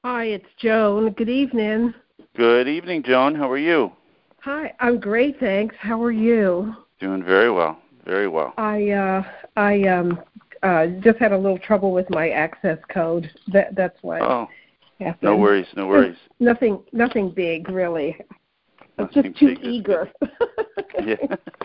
Hi, it's Joan. Good evening. Good evening, Joan. How are you? Hi, I'm great, thanks. How are you? Doing very well. Very well. I just had a little trouble with my access code. That's what happened. No worries, no worries. Nothing big, really. I'm Nothing just too big, eager. Yeah.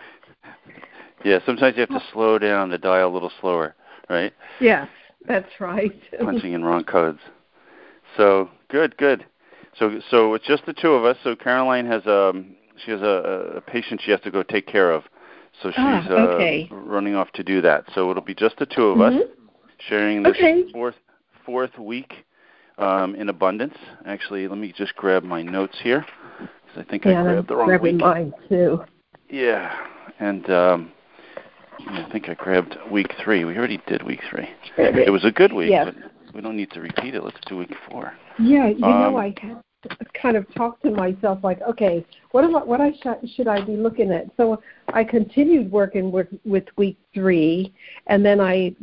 Yeah, sometimes you have to slow down the dial a little slower, right? Yes, that's right. Punching in wrong codes. So, good. So it's just the two of us. So Caroline has she has a patient she has to go take care of. So she's okay. running off to do that. So it'll be just the two of us sharing this fourth week in abundance. Actually, let me just grab my notes here because I think I grabbed the wrong week. Grabbing mine too. Yeah, and I think I grabbed week 3. We already did week 3. It was a good week, but we don't need to repeat it. Let's do week 4. Yeah, I kind of talked to myself like, okay, should I be looking at? So I continued working with week 3, and then I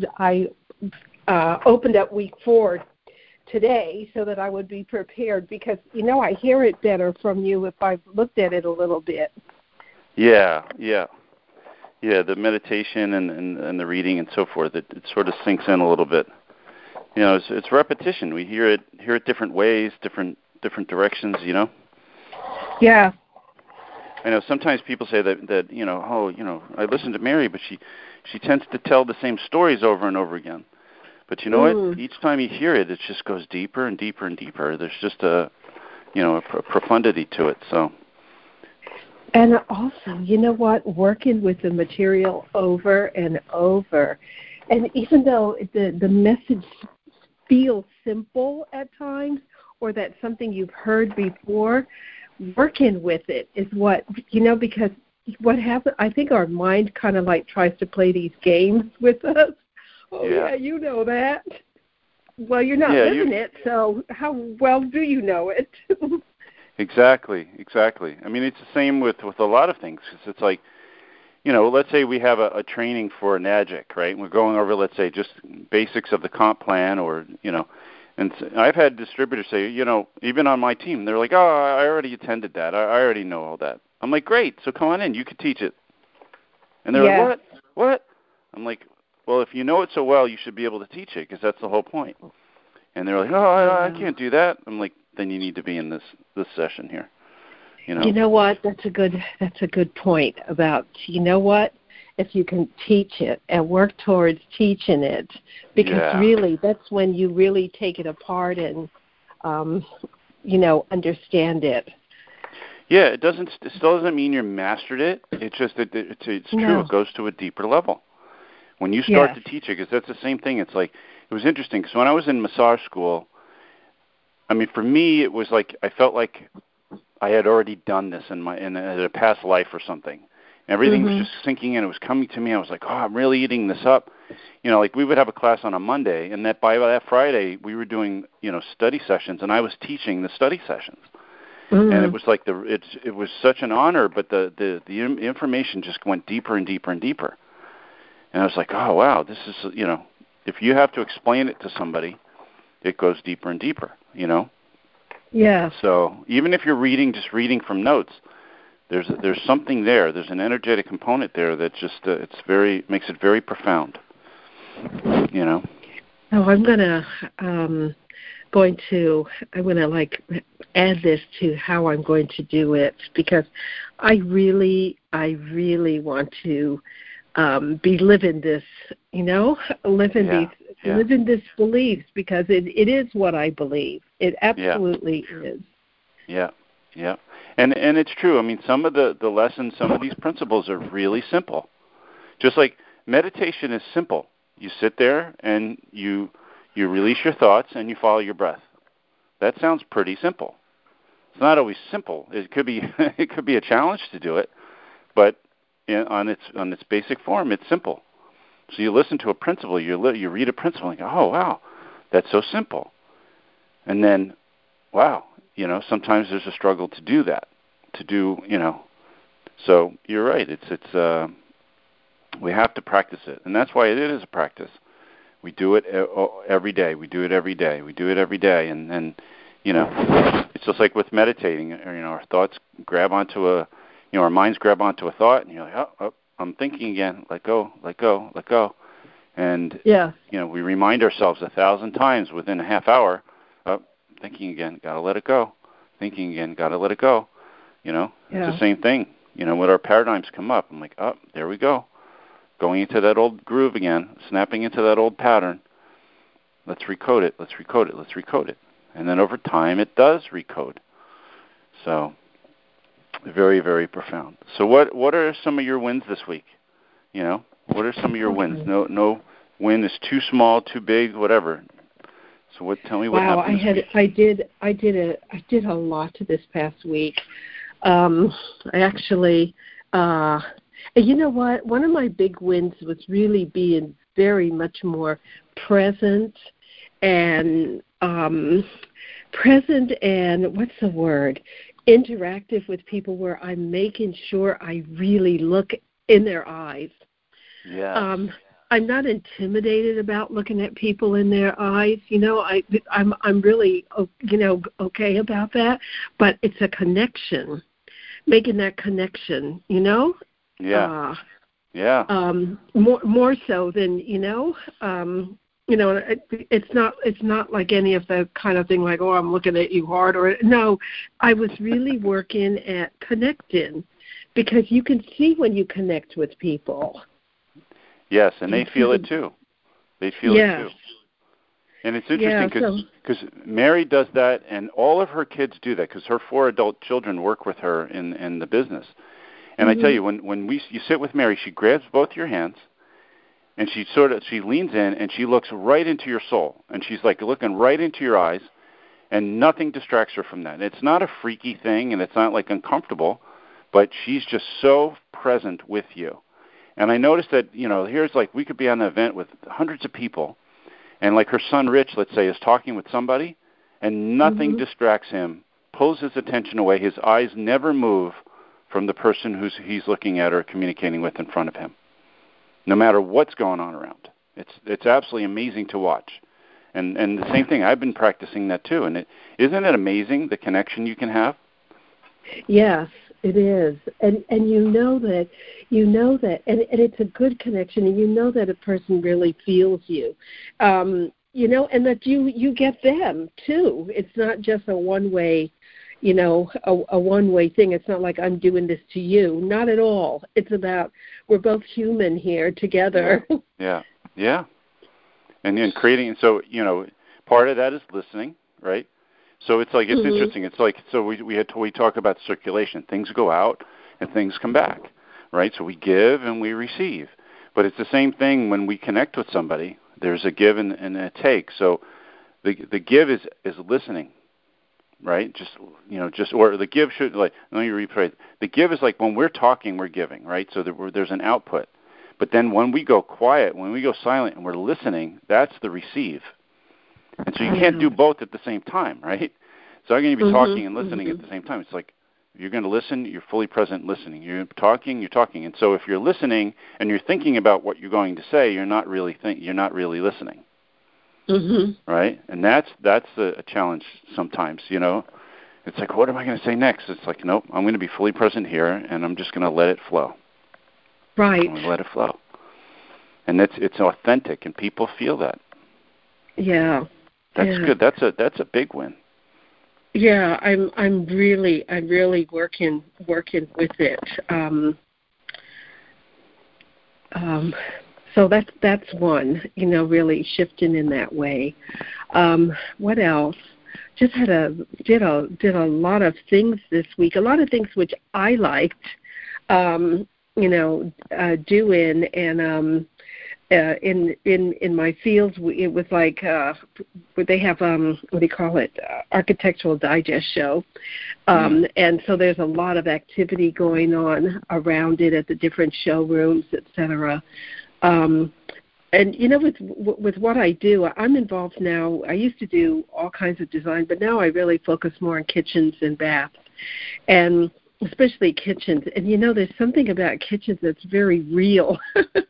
opened up week 4 today so that I would be prepared because I hear it better from you if I've looked at it a little bit. Yeah. The meditation and the reading and so forth, it sort of sinks in a little bit. It's repetition. We hear it different ways, different directions. Yeah. I know sometimes people say that I listen to Mary, but she tends to tell the same stories over and over again. But you know what? Each time you hear it, it just goes deeper and deeper and deeper. There's just a profundity to it. So. And also, you know what? Working with the material over and over, and even though the message feels simple at times, or that's something you've heard before, working with it is what because what happens. I think our mind kind of like tries to play these games with us. Oh yeah, you know that. Well, you're not living it, so how well do you know it? Exactly. I mean, it's the same with a lot of things. It's like, let's say we have a training for an AGIC, right? And we're going over, let's say, just basics of the comp plan or, and I've had distributors say, even on my team, they're like, oh, I already attended that. I already know all that. I'm like, great, so come on in. You could teach it. And they're like, what? I'm like, well, if you know it so well, you should be able to teach it because that's the whole point. And they're like, oh, I can't do that. I'm like, then you need to be in this session here. You know what? That's a good point about, what? If you can teach it and work towards teaching it, because really that's when you really take it apart and, understand it. Yeah, it still doesn't mean you mastered it. It's just that it's true. It goes to a deeper level. When you start to teach it, because that's the same thing. It's like, it was interesting because when I was in massage school, I mean, for me, it was like I felt like I had already done this in a past life or something. Everything was just sinking in. It was coming to me. I was like, oh, I'm really eating this up. Like we would have a class on a Monday, and by that Friday, we were doing, study sessions, and I was teaching the study sessions. And it was like it was such an honor, but the information just went deeper and deeper and deeper. And I was like, oh, wow, this is, if you have to explain it to somebody, it goes deeper and deeper, Yeah. So even if you're just reading from notes, there's something there. There's an energetic component there that just makes it very profound. Oh, I'm gonna like add this to how I'm going to do it because I really want to be living this, living this beliefs because it is what I believe. It absolutely is. Yeah. And it's true. I mean, some of the lessons, some of these principles are really simple. Just like meditation is simple. You sit there and you release your thoughts and you follow your breath. That sounds pretty simple. It's not always simple. It could be a challenge to do it, but on its basic form, it's simple. So you listen to a principle, you read a principle, and you go, oh wow, that's so simple. And then, wow, sometimes there's a struggle to do that. So you're right. It's we have to practice it, and that's why it is a practice. We do it every day. We do it every day. We do it every day, and It's just like with meditating. Our thoughts grab onto our minds grab onto a thought, and you're like, oh, I'm thinking again. Let go, let go, let go. And, we remind ourselves 1,000 times within a half hour, thinking again, got to let it go. Thinking again, got to let it go. It's the same thing. When our paradigms come up, I'm like, there we go. Going into that old groove again, snapping into that old pattern. Let's recode it, let's recode it, let's recode it. And then over time, it does recode. So, very, very profound. So what are some of your wins this week? What are some of your wins? No win is too small, too big, whatever. So tell me what happened this week. I did a lot this past week. I actually, you know what? One of my big wins was really being very much more present and what's the word? Interactive with people, where I'm making sure I really look in their eyes. Yeah. I'm not intimidated about looking at people in their eyes. I'm really okay about that. But it's a connection, making that connection. Yeah. More so than it's not like any of the kind of thing like, oh, I'm looking at you hard, or no. I was really working at connecting, because you can see when you connect with people. Yes, and they feel it too. They feel it too. And it's interesting because Mary does that, and all of her kids do that, because her 4 adult children work with her in the business. And I tell you, when you sit with Mary, she grabs both your hands, and she leans in, and she looks right into your soul, and she's like looking right into your eyes, and nothing distracts her from that. And it's not a freaky thing, and it's not like uncomfortable, but she's just so present with you. And I noticed that, here's like we could be on an event with hundreds of people, and like her son Rich, let's say, is talking with somebody, and nothing distracts him, pulls his attention away. His eyes never move from the person he's looking at or communicating with in front of him, no matter what's going on around. It's absolutely amazing to watch. And the same thing, I've been practicing that too. And isn't it amazing the connection you can have? Yes, it is. And you know that, and it's a good connection, and you know that a person really feels you. And that you get them too. It's not just a one-way, a one-way thing. It's not like I'm doing this to you. Not at all. It's about we're both human here together. Yeah. And then creating, so, part of that is listening, right? So it's like, it's interesting. It's like, so we talk about circulation. Things go out and things come back, right? So we give and we receive. But it's the same thing when we connect with somebody. There's a give and a take. So the give is listening, right? Or the give should, like, let me rephrase. The give is like when we're talking, we're giving, right? So there's an output. But then when we go quiet, when we go silent and we're listening, that's the receive. And so you can't do both at the same time, right? So I'm going to be talking and listening at the same time. It's like you're going to listen, you're fully present listening. You're talking. And so if you're listening and you're thinking about what you're going to say, you're not really listening. Right? And that's a challenge sometimes, It's like, what am I going to say next? It's like, nope, I'm going to be fully present here, and I'm just going to let it flow. Right. I'm going to let it flow. And it's authentic, and people feel that. Yeah. That's good. That's a big win. Yeah, I'm really working with it. So that's one, really shifting in that way. What else? Just did a lot of things this week. A lot of things which I liked, doing, and in my fields, it was like they have what do you call it, Architectural Digest show, and so there's a lot of activity going on around it at the different showrooms, etc. And with what I do, I'm involved now. I used to do all kinds of design, but now I really focus more on kitchens and baths, and especially kitchens. And, there's something about kitchens that's very real.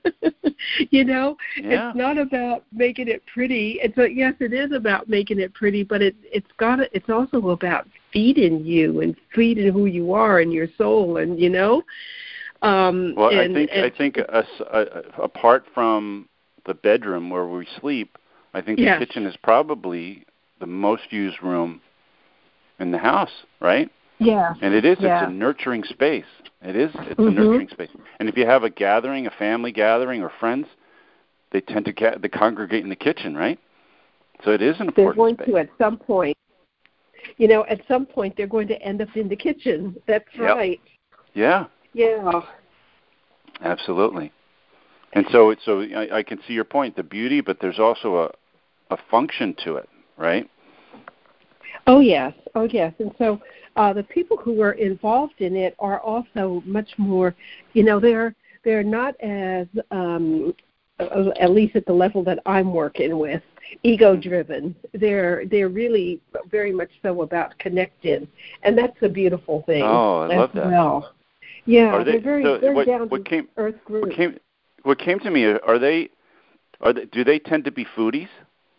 Yeah. It's not about making it pretty. Yes, it is about making it pretty, but it's also about feeding you and feeding who you are and your soul, and I think apart from the bedroom where we sleep, I think the kitchen is probably the most used room in the house, right? Yeah. And it is. Yeah. It's a nurturing space. It's a nurturing space. And if you have a gathering, a family gathering, or friends, they tend to congregate in the kitchen, right? So it is an important space. They're going to at some point. At some point they're going to end up in the kitchen. That's right. Yeah. Yeah. Absolutely. And so I can see your point, the beauty, but there's also a function to it, right? Oh yes. And so the people who are involved in it are also much more, they're not as, at least at the level that I'm working with, ego-driven. They're really very much so about connected, and that's a beautiful thing. Oh, I love that. Well. Yeah, they're very down to earth group. What came to me, do they tend to be foodies?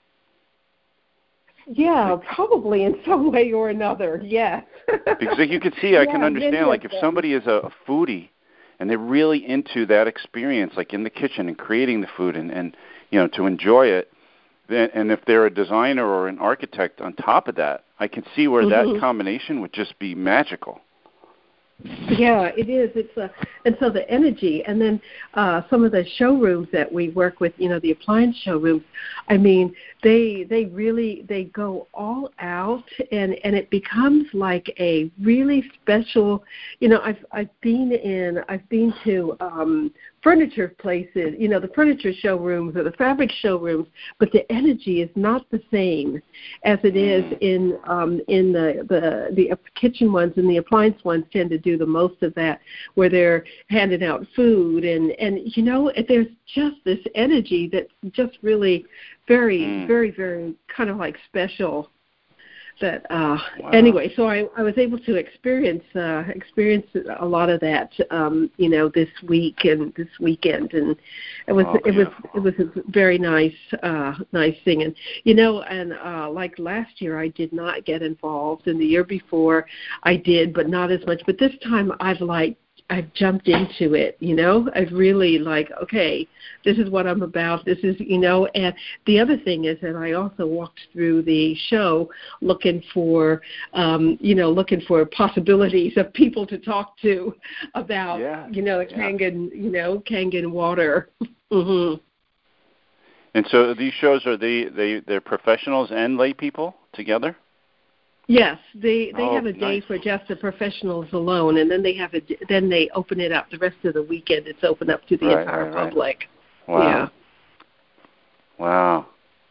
Yeah, probably in some way or another, yes. Because you can see, I can understand, like if somebody is a foodie and they're really into that experience, like in the kitchen and creating the food and to enjoy it, and if they're a designer or an architect on top of that, I can see where that combination would just be magical. Yeah, it is. And so the energy, and then some of the showrooms that we work with, the appliance showrooms. I mean, they go all out, and it becomes like a really special. I've been to furniture places, the furniture showrooms or the fabric showrooms, but the energy is not the same as it is in the kitchen ones, and the appliance ones tend to do the most of that, where they're handing out food and there's just this energy that's just really very, very, very kind of like special. That anyway, so I was able to experience a lot of that, this week and this weekend, and it was a very nice thing. And like last year, I did not get involved, and the year before I did, but not as much. But this time, I've jumped into it, I've really okay, this is what I'm about. This is, and the other thing is that I also walked through the show looking for possibilities of people to talk to about, the Kangen water. Mm-hmm. And so these shows, they're professionals and lay people together? Yes, they have a day for just the professionals alone, and then they open it up. The rest of the weekend, it's open up to the entire public. Wow. Yeah. Wow.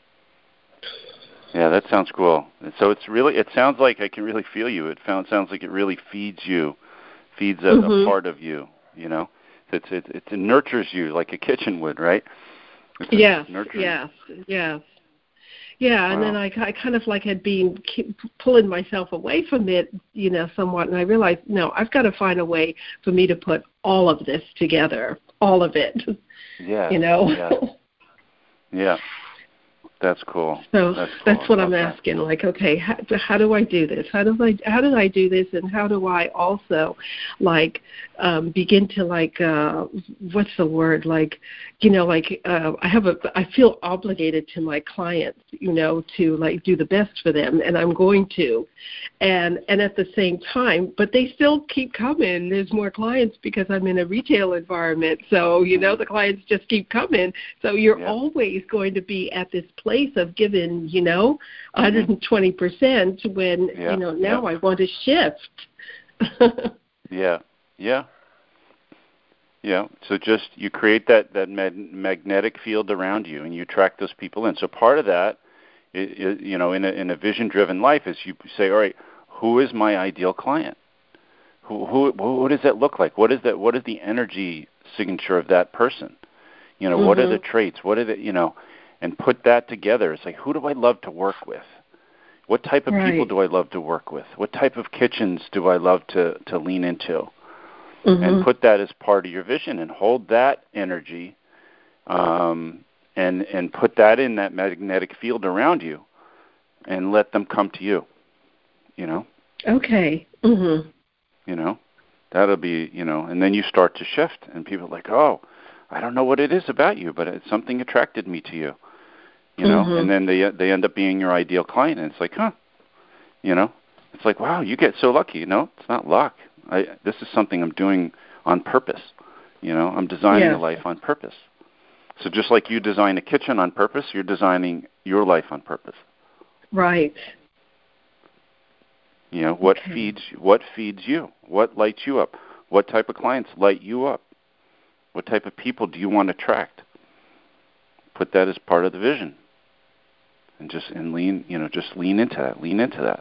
Yeah, that sounds cool. So it sounds like I can really feel you. It sounds like it really feeds you, feeds a part of you. It nurtures you like a kitchen would, right? Yes. Yeah, and then I kind of had been pulling myself away from it, somewhat, and I realized, no, I've got to find a way for me to put all of this together, all of it. Yeah. Yeah. That's cool. So that's what I'm asking. Okay, how do I do this? How do I do this? And how do I also, begin to what's the word? I feel obligated to my clients, to do the best for them, and I'm going to, and at the same time, but they still keep coming. There's more clients because I'm in a retail environment, so the clients just keep coming. So you're always going to be at this place of giving, 120% when, now I want to shift. Yeah. So just you create that magnetic field around you, and you attract those people in. So part of that, in a vision-driven life, is you say, all right, who is my ideal client? What does that look like? What is the energy signature of that person? What are the traits? What are the, and put that together. It's like, who do I love to work with? What type of people do I love to work with? What type of kitchens do I love to lean into? And put that as part of your vision and hold that energy and put that in that magnetic field around you and let them come to you, Okay. That'll be, and then you start to shift and people are like, oh, I don't know what it is about you, but something attracted me to you, and then they end up being your ideal client, and it's like, it's like, wow, you get so lucky. No, it's not luck. This is something I'm doing on purpose. I'm designing a life on purpose. So just like you design a kitchen on purpose, you're designing your life on purpose. Right. What feeds you? What lights you up? What type of clients light you up? What type of people do you want to attract? Put that as part of the vision. And lean into that. Lean into that.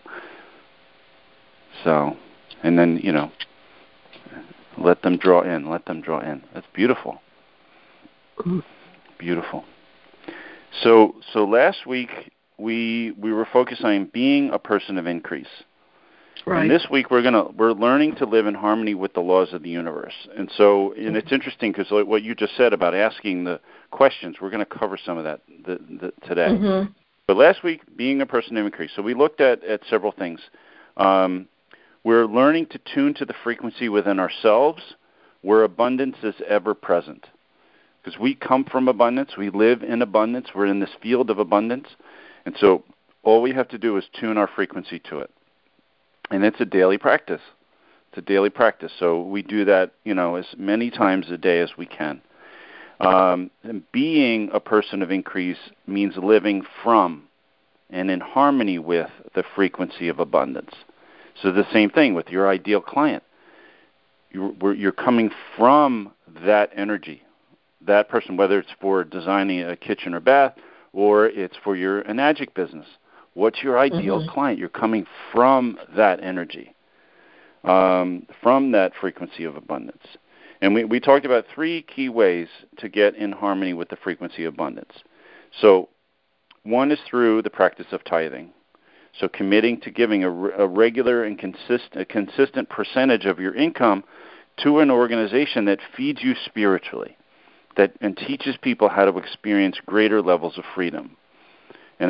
So, and then, let them draw in. That's beautiful. Beautiful. So last week we were focused on being a person of increase. Right. And this week we're learning to live in harmony with the laws of the universe. And so, it's interesting because what you just said about asking the questions, we're going to cover some of that today. Mm-hmm. But last week, being a person of increase. So we looked at several things. We're learning to tune to the frequency within ourselves where abundance is ever present. Because we come from abundance, we live in abundance, we're in this field of abundance. And so all we have to do is tune our frequency to it. And it's a daily practice. So we do that, as many times a day as we can. And being a person of increase means living from and in harmony with the frequency of abundance. So the same thing with your ideal client. You're coming from that energy, that person, whether it's for designing a kitchen or bath or it's for your Enagic business. What's your ideal client? You're coming from that energy, from that frequency of abundance. And we talked about 3 key ways to get in harmony with the frequency of abundance. So one is through the practice of tithing. So committing to giving a regular and consistent percentage of your income to an organization that feeds you spiritually, and teaches people how to experience greater levels of freedom. And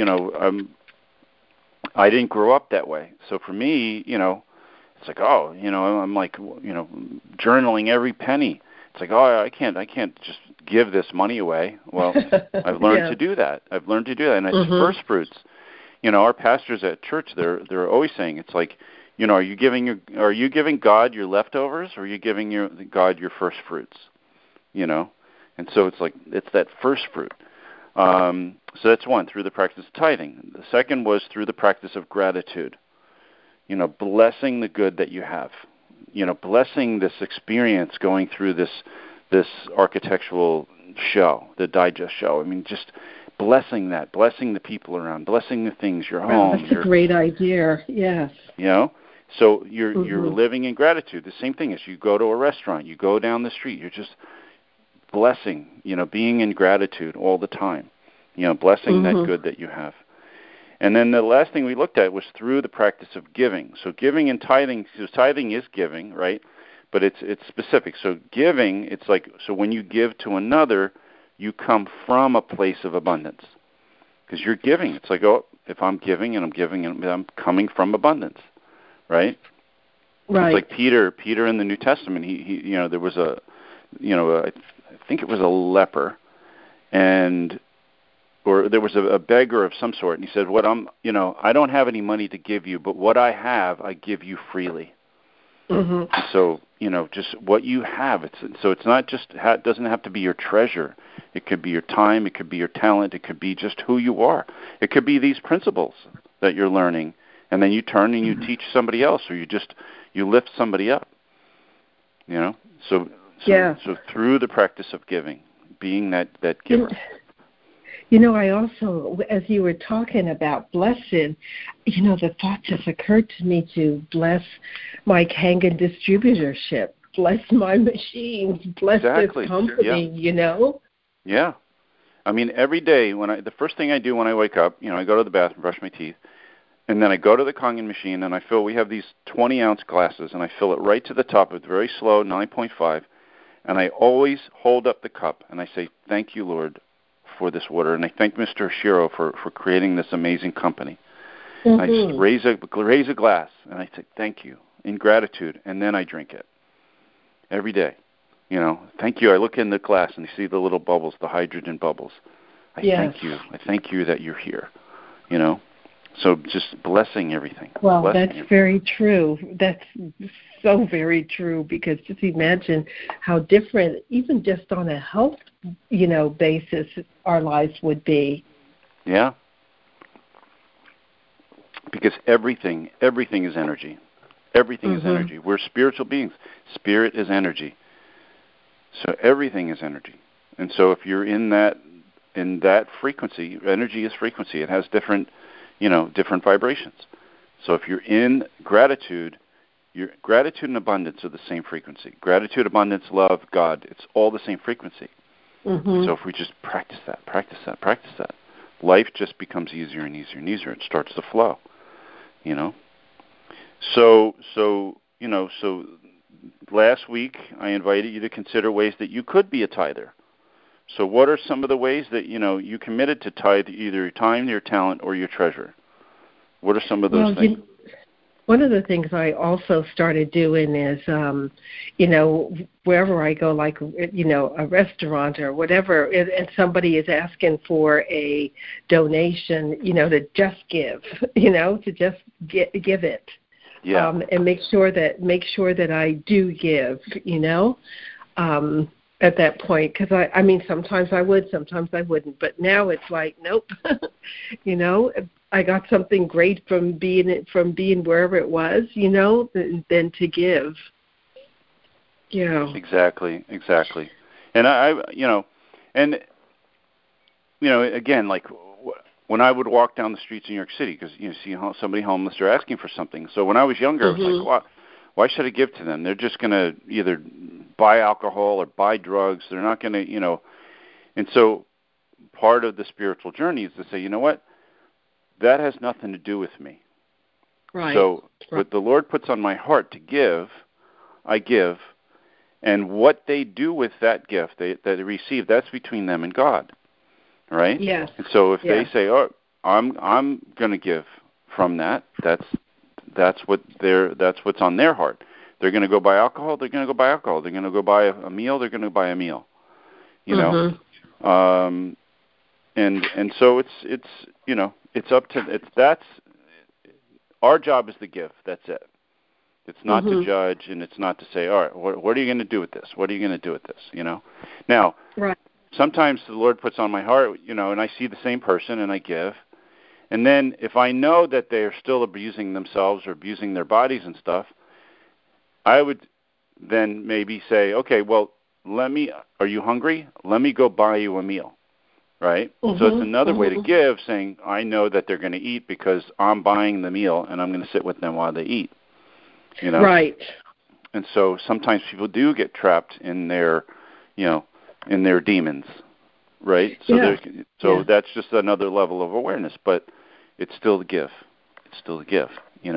I didn't grow up that way. So for me, it's like, I'm like, journaling every penny. It's like, I can't just give this money away. Well, I've learned to do that. And it's first fruits. Our pastors at church, they're always saying, it's like, are you giving God your leftovers, or are you giving God your first fruits? And so it's like, it's that first fruit. So that's one, through the practice of tithing. The second was through the practice of gratitude. Blessing the good that you have. Blessing this experience going through this architectural show, the digest show. I mean, just blessing that, blessing the people around, blessing the things, your home. That's a great idea, yes. So you're living in gratitude. The same thing as you go to a restaurant, you go down the street, you're just blessing, being in gratitude all the time, blessing that good that you have. And then the last thing we looked at was through the practice of giving. So giving and tithing, so tithing is giving, right? But it's specific. So giving, it's like, so when you give to another, you come from a place of abundance. Because you're giving. It's like, if I'm giving and I'm coming from abundance, right? Right. It's like Peter in the New Testament, he there was I think it was a leper, or there was a beggar of some sort, and he said, I don't have any money to give you, but what I have, I give you freely. So, just what you have. It's not just, it doesn't have to be your treasure. It could be your time. It could be your talent. It could be just who you are. It could be these principles that you're learning, and then you turn and you teach somebody else, or you lift somebody up. So through the practice of giving, being that giver. I also, as you were talking about blessing, the thought just occurred to me to bless my Kangen distributorship, bless my machines, bless this company, Yeah. I mean, every day the first thing I do when I wake up, I go to the bathroom, brush my teeth, And then I go to the Kangen machine, and we have these 20-ounce glasses, and I fill it right to the top with very slow 9.5, and I always hold up the cup, and I say, thank you, Lord, for this water, and I thank Mr. Oshiro for creating this amazing company. Mm-hmm. I just raise a glass, and I say, thank you, in gratitude, and then I drink it every day. Thank you. I look in the glass, and I see the little bubbles, the hydrogen bubbles. Thank you. I thank you that you're here, So just blessing everything. Well, that's very true. That's so very true, because just imagine how different, even just on a health, basis, our lives would be. Yeah. Because everything is energy. Everything is energy. We're spiritual beings. Spirit is energy. So everything is energy. And so if you're in that frequency, energy is frequency. It has different vibrations. So if you're in gratitude, your gratitude and abundance are the same frequency. Gratitude, abundance, love, God, it's all the same frequency. Mm-hmm. So if we just practice that, life just becomes easier and easier and easier. It starts to flow, So last week I invited you to consider ways that you could be a tither. So what are some of the ways that, you committed to tithe either your time, your talent, or your treasure? What are some of those things? One of the things I also started doing is, wherever I go, like, a restaurant or whatever, and somebody is asking for a donation, to just give, to just give it. Yeah. And make sure that I do give, at that point, because I mean, sometimes I would, sometimes I wouldn't, but now it's like, nope, I got something great from being wherever it was, than to give. Yeah. Exactly. And again, like when I would walk down the streets in New York City, because see somebody homeless, they're asking for something. So when I was younger, I was like, why should I give to them? They're just going to either buy alcohol or buy drugs. They're not going to, And so part of the spiritual journey is to say, you know what? That has nothing to do with me. Right. So what the Lord puts on my heart to give, I give. And what they do with that gift that they receive, that's between them and God. Right? Yes. And so if they say, "Oh, I'm going to give from that," that's what's on their heart. They're going to go buy alcohol. They're going to go buy alcohol. They're going to go buy a meal. They're going to buy a meal. And so it's up to that's our job is to give. That's it. It's not to judge, and it's not to say, all right, what are you going to do with this? What are you going to do with this? Now, right. Sometimes the Lord puts on my heart, and I see the same person and I give. And then if I know that they are still abusing themselves or abusing their bodies and stuff, I would then maybe say, okay, well, are you hungry? Let me go buy you a meal, right? So it's another way to give, saying, I know that they're going to eat because I'm buying the meal and I'm going to sit with them while they eat, Right. And so sometimes people do get trapped in their, in their demons, right? So that's just another level of awareness, but it's still the give. It's still the give,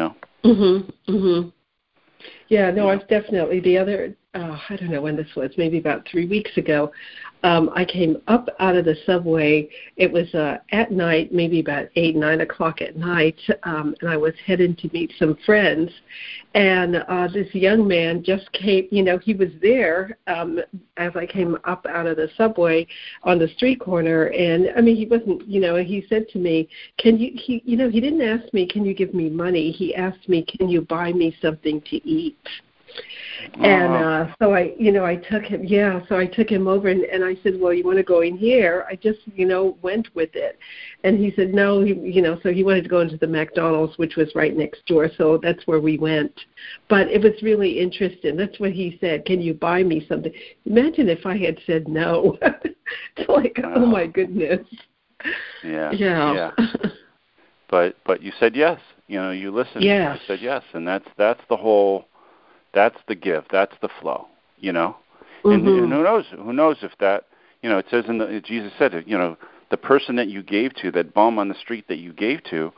Yeah, no, I've definitely, the other, I don't know when this was, maybe about 3 weeks ago, I came up out of the subway. It was at night, maybe about 8, 9 o'clock at night, and I was heading to meet some friends. And this young man just came, he was there as I came up out of the subway on the street corner. And, I mean, he wasn't, he said to me, he didn't ask me, can you give me money? He asked me, can you buy me something to eat? And so I took him, so I took him over and I said, well, you want to go in here? I just, went with it. And he said, no, so he wanted to go into the McDonald's, which was right next door. So that's where we went. But it was really interesting. That's what he said. Can you buy me something? Imagine if I had said no. It's like, oh my goodness. Yeah. But you said yes. You listened. Yes. You said yes. And that's the whole. That's the give. That's the flow, And who knows? Who knows if that, it says Jesus said it, the person that you gave to, that bum on the street that you gave to,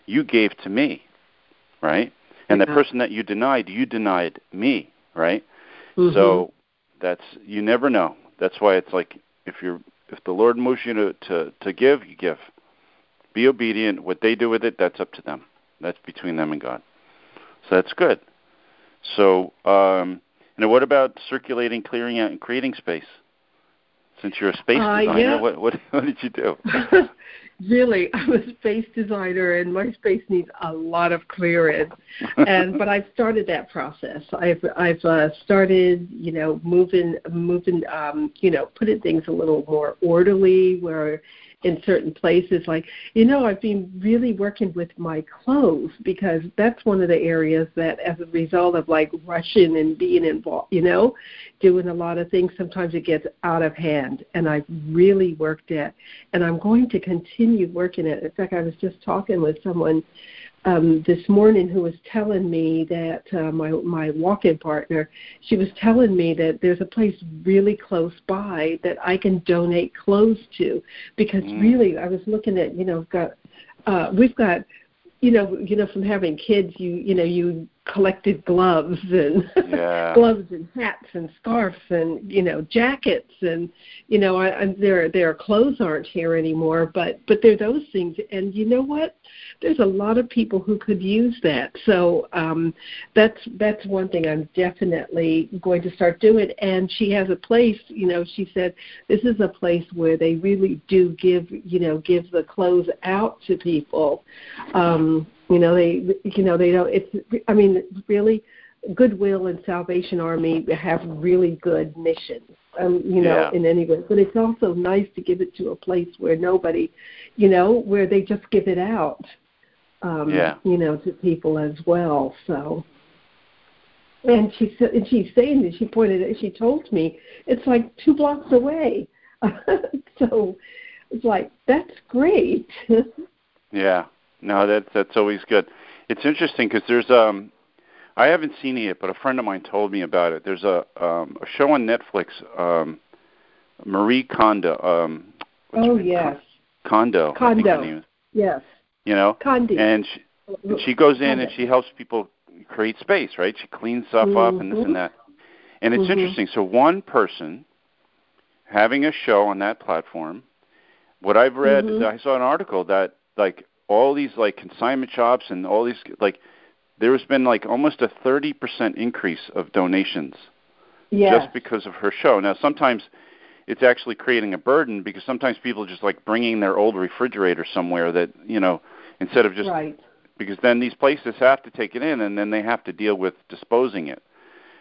you gave to me, right? And the person that you denied me, right? Mm-hmm. So that's, you never know. That's why it's like, if the Lord moves you to give, you give. Be obedient. What they do with it, that's up to them. That's between them and God. So that's good. So, what about circulating, clearing out, and creating space? Since you're a space designer, what did you do? Really, I'm a space designer, and my space needs a lot of clearing. But I've started that process. I've started, moving, putting things a little more orderly, where in certain places, like, I've been really working with my clothes, because that's one of the areas that, as a result of like rushing and being involved, doing a lot of things, sometimes it gets out of hand, and I've really worked at, and I'm going to continue working at. In fact, I was just talking with someone this morning who was telling me that my walk-in partner, she was telling me that there's a place really close by that I can donate clothes to, because really, I was looking at, we've got, from having kids, you collected gloves and gloves and hats and scarves and jackets, and their clothes aren't here anymore, but they're those things. And you know what? There's a lot of people who could use that. So that's one thing I'm definitely going to start doing. And she has a place, she said this is a place where they really do give the clothes out to people. They don't, really, Goodwill and Salvation Army have really good missions, in any way. But it's also nice to give it to a place where nobody, where they just give it out, to people as well. So, and she's saying that she told me it's like 2 blocks away. So it's like, that's great. Yeah. No, that's always good. It's interesting because there's I haven't seen it yet, but a friend of mine told me about it. There's a show on Netflix, Marie Kondo. Yes. Kondo. I think her name is. Yes. Kondo. And she goes in and she helps people create space, right? She cleans stuff up and this and that. And it's interesting. So one person having a show on that platform. What I've read, I saw an article that like all these like consignment shops and all these like, there's been like almost a 30% increase of donations just because of her show. Now sometimes it's actually creating a burden, because sometimes people just like bringing their old refrigerator somewhere that, instead of just, because then these places have to take it in and then they have to deal with disposing it,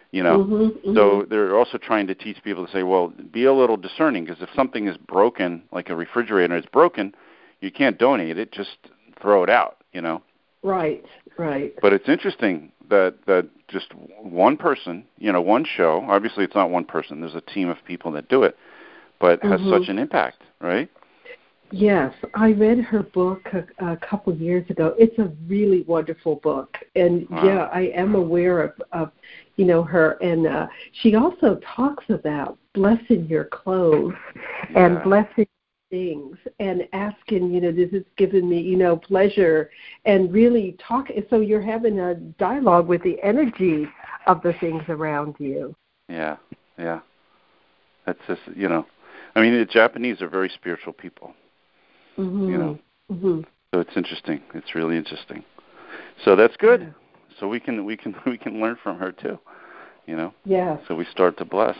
So they're also trying to teach people to say, well, be a little discerning, because if something is broken, like a refrigerator is broken, you can't donate it, just throw it out, Right. But it's interesting that just one person, one show, obviously it's not one person, there's a team of people that do it, but has such an impact, right? Yes, I read her book a couple of years ago. It's a really wonderful book, and I am aware of her. And she also talks about blessing your clothes and blessing things, and asking, this has given me, pleasure, and really talk. So you're having a dialogue with the energy of the things around you. Yeah. That's just, the Japanese are very spiritual people. So it's interesting. It's really interesting. So that's good. Yeah. So we can learn from her too. Yeah. So we start to bless.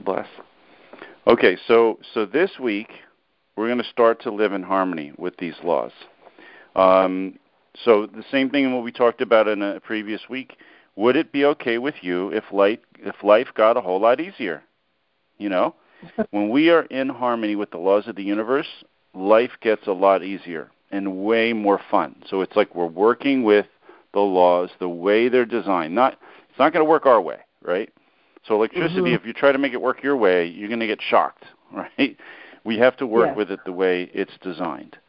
Okay. So this week we're going to start to live in harmony with these laws. So the same thing in what we talked about in a previous week. Would it be okay with you if life got a whole lot easier? When we are in harmony with the laws of the universe, life gets a lot easier and way more fun. So it's like we're working with the laws the way they're designed. It's not going to work our way, right? So electricity, if you try to make it work your way, you're going to get shocked, right? We have to work with it the way it's designed.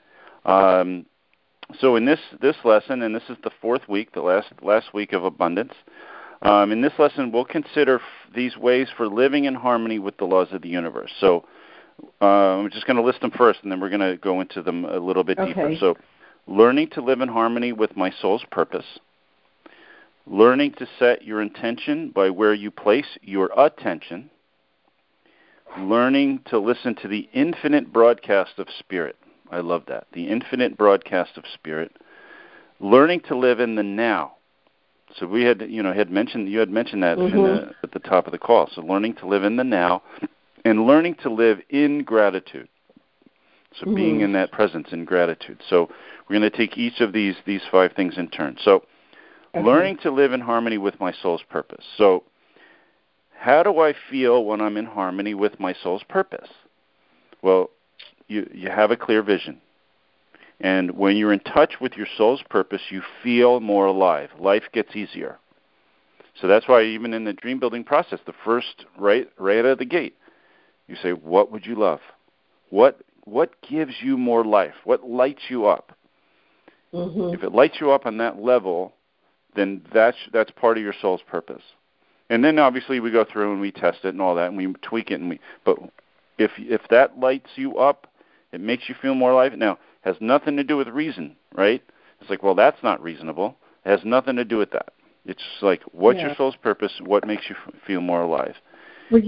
So in this lesson, and this is the 4th week, the last week of abundance, in this lesson we'll consider these ways for living in harmony with the laws of the universe. So I'm just going to list them first, and then we're going to go into them a little bit deeper. So learning to live in harmony with my soul's purpose, learning to set your intention by where you place your attention, learning to listen to the infinite broadcast of spirit. I love that. The infinite broadcast of spirit. Learning to live in the now. So we had mentioned that at the top of the call. So learning to live in the now, and learning to live in gratitude. So being in that presence, in gratitude. So we're going to take each of these 5 things in turn. So learning to live in harmony with my soul's purpose. So how do I feel when I'm in harmony with my soul's purpose? Well, you have a clear vision. And when you're in touch with your soul's purpose, you feel more alive. Life gets easier. So that's why even in the dream building process, the first, right out of the gate, you say, what would you love? What gives you more life? What lights you up? If it lights you up on that level, then that's part of your soul's purpose. And then obviously we go through and we test it and all that, and we tweak it. But if that lights you up, it makes you feel more alive. Now, has nothing to do with reason, right? It's like, well, that's not reasonable. It has nothing to do with that. It's like, what's your soul's purpose? What makes you feel more alive? Well,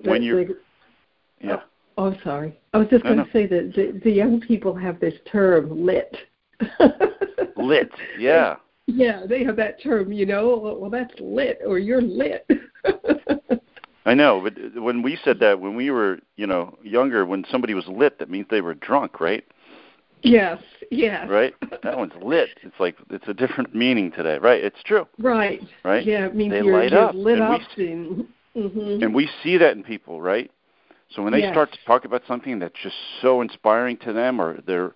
I'm sorry. I was just going to say that the young people have this term, lit. Lit, yeah. Yeah, they have that term, well, that's lit, or you're lit. I know, but when we said that, when we were, younger, when somebody was lit, that means they were drunk, right? Yes. Right? That one's lit. It's like, it's a different meaning today, right? It's true. Right. Right? Yeah, it means they you're light up. lit up. And we see that in people, right? So when they start to talk about something that's just so inspiring to them, or there's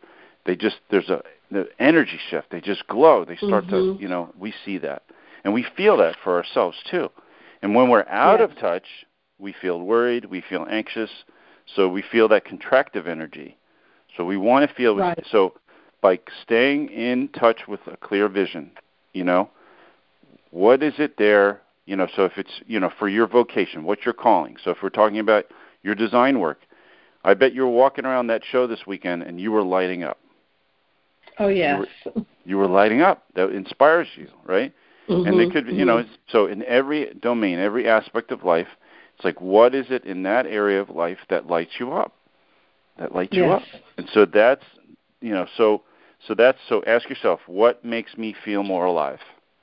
the energy shift. They just glow. They start to, we see that. And we feel that for ourselves too. And when we're out of touch, we feel worried, we feel anxious, so we feel that contractive energy. So we want to feel, so by staying in touch with a clear vision, what is it there, so if it's, for your vocation, what's your calling? So if we're talking about your design work, I bet you were walking around that show this weekend and you were lighting up. Oh, yes. You were lighting up. That inspires you, right? And they could, so in every domain, every aspect of life, it's like, what is it in that area of life that lights you up? That lights you up. And so that's, so ask yourself, what makes me feel more alive?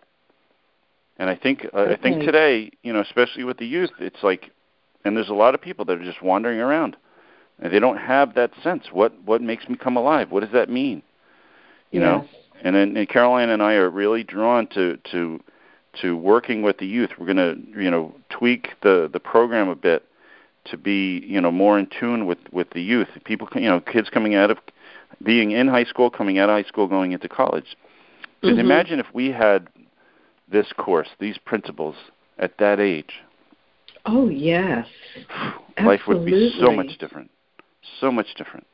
And I think today, especially with the youth, it's like, and there's a lot of people that are just wandering around, and they don't have that sense. What makes me come alive? What does that mean? You know? And then Caroline and I are really drawn to working with the youth. We're going to, tweak the program a bit to be, more in tune with the youth. People, kids coming out of being in high school, coming out of high school, going into college. Because imagine if we had this course, these principles at that age. Oh, yes. Life would be so much different. So much different.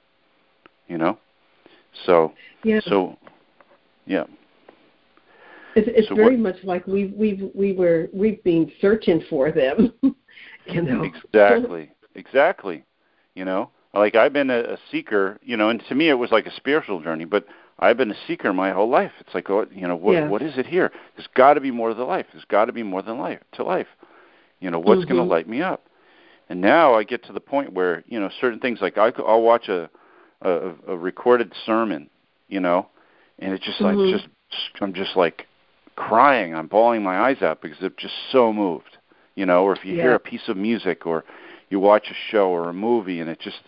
So, yeah. It's very much like we've been searching for them. Exactly. Like I've been a seeker, and to me it was like a spiritual journey, but I've been a seeker my whole life. It's like, what is it here? There's got to be more to life. There's got to be more than life. What's going to light me up? And now I get to the point where, certain things, like I'll watch a recorded sermon, and it's just like, I'm just like crying. I'm bawling my eyes out because I'm just so moved, or if you hear a piece of music or you watch a show or a movie and it just,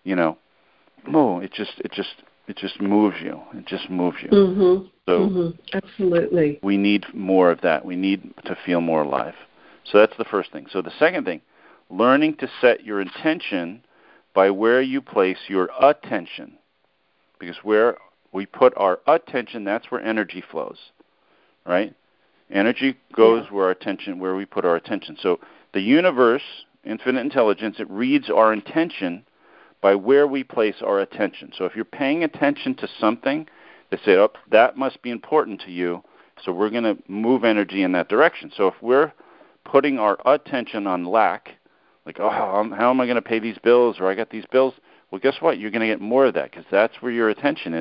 it just moves you. It just moves you. So absolutely. We need more of that. We need to feel more alive. So that's the first thing. So the second thing, learning to set your intention by where you place your attention. Because where we put our attention, that's where energy flows, right? Energy goes where we put our attention. So the universe, infinite intelligence, it reads our intention by where we place our attention. So if you're paying attention to something, they say, oh, that must be important to you, so we're going to move energy in that direction. So if we're putting our attention on lack, like, how am I going to pay these bills, or I got these bills, well, guess what? You're going to get more of that because that's where your attention is.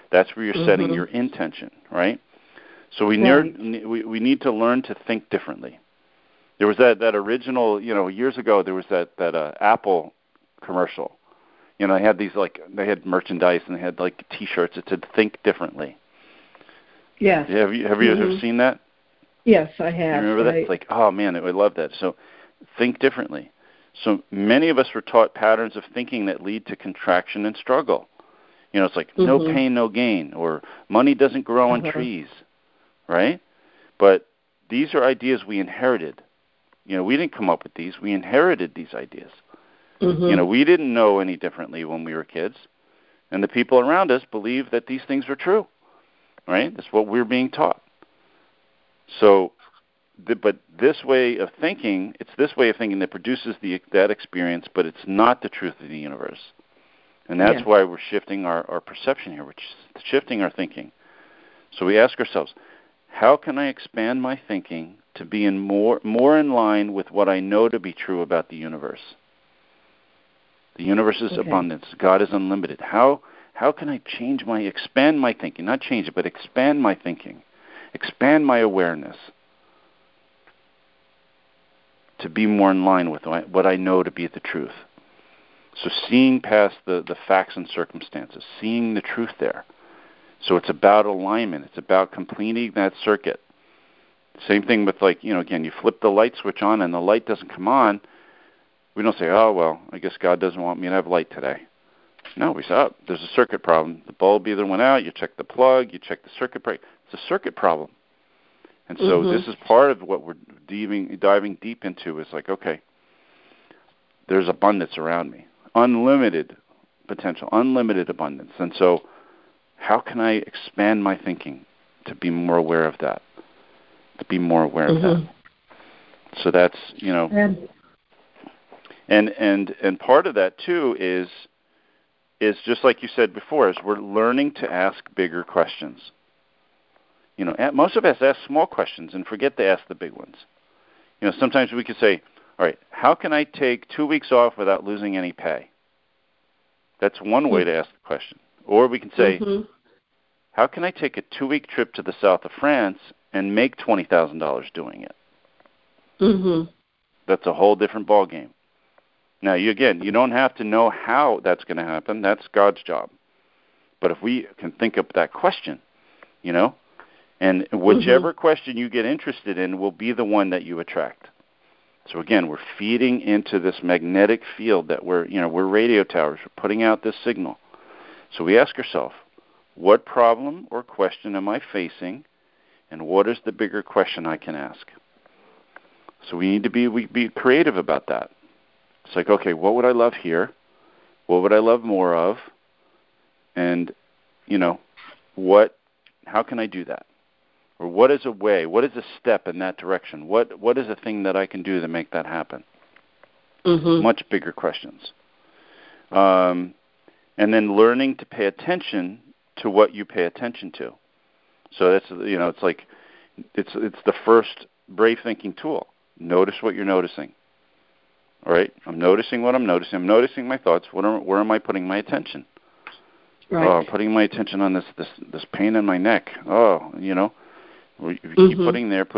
That's where you're setting your intention, right? So we need to learn to think differently. There was that original, years ago, there was that Apple commercial. They had they had merchandise and they had like T-shirts that said "Think Differently." Yes. Have you ever seen that? Yes, I have. You remember that? It's like, oh man, I love that. So, think differently. So many of us were taught patterns of thinking that lead to contraction and struggle. It's like no pain, no gain, or money doesn't grow on trees, right? But these are ideas we inherited. We didn't come up with these. We inherited these ideas. We didn't know any differently when we were kids. And the people around us believed that these things were true, right? That's what we're being taught. So, but this way of thinking, it's this way of thinking that produces that experience, but it's not the truth of the universe. And that's why we're shifting our perception here, which is shifting our thinking. So we ask ourselves, how can I expand my thinking to be more in line with what I know to be true about the universe? The universe is abundance. God is unlimited. How can I expand my thinking? Not change it, but expand my thinking. Expand my awareness to be more in line with what I know to be the truth. So seeing past the facts and circumstances, seeing the truth there. So it's about alignment. It's about completing that circuit. Same thing with again, you flip the light switch on and the light doesn't come on. We don't say, oh, well, I guess God doesn't want me to have light today. No, we say, oh, there's a circuit problem. The bulb either went out, you check the plug, you check the circuit breaker. It's a circuit problem. And so this is part of what we're diving deep into is like, okay, there's abundance around me. Unlimited potential, unlimited abundance. And so how can I expand my thinking to be more aware of that? To be more aware of that. So that's, and part of that too is just like you said before, is we're learning to ask bigger questions. Most of us ask small questions and forget to ask the big ones. Sometimes we could say, all right, how can I take 2 weeks off without losing any pay? That's one way to ask the question. Or we can say, how can I take a 2-week trip to the south of France and make $20,000 doing it? That's a whole different ballgame. Now, you don't have to know how that's going to happen. That's God's job. But if we can think of that question, and whichever question you get interested in will be the one that you attract. So again, we're feeding into this magnetic field that we're radio towers. We're putting out this signal. So we ask ourselves, what problem or question am I facing, and what is the bigger question I can ask? So we need to be creative about that. It's like, okay, what would I love here? What would I love more of? And, how can I do that? Or what is a way? What is a step in that direction? What is a thing that I can do to make that happen? Much bigger questions. And then learning to pay attention to what you pay attention to. So that's, it's like, it's the first brave thinking tool. Notice what you're noticing. All right? I'm noticing what I'm noticing. I'm noticing my thoughts. Where am I putting my attention? Right. Oh, I'm putting my attention on this pain in my neck. Oh, we keep putting there.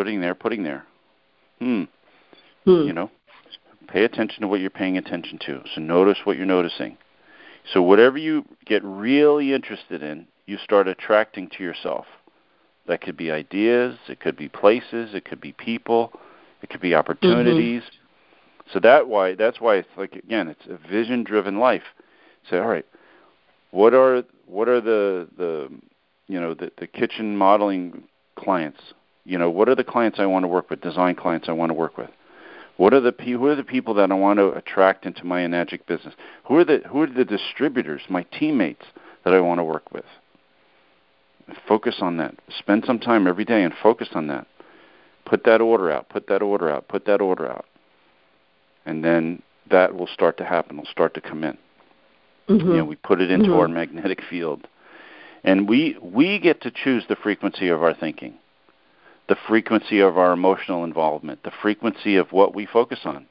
Pay attention to what you're paying attention to. So notice what you're noticing. So whatever you get really interested in, you start attracting to yourself. That could be ideas, it could be places, it could be people, it could be opportunities. So that's why it's like, again, it's a vision-driven life. Say, all right, what are the kitchen modeling clients? What are the clients I want to work with? Design clients I want to work with. Who are the people that I want to attract into my Enagic business? Who are the distributors, my teammates that I want to work with? Focus on that. Spend some time every day and focus on that. Put that order out. And then that will start to happen. It'll start to come in. We put it into our magnetic field. And we get to choose the frequency of our thinking, the frequency of our emotional involvement, the frequency of what we focus on.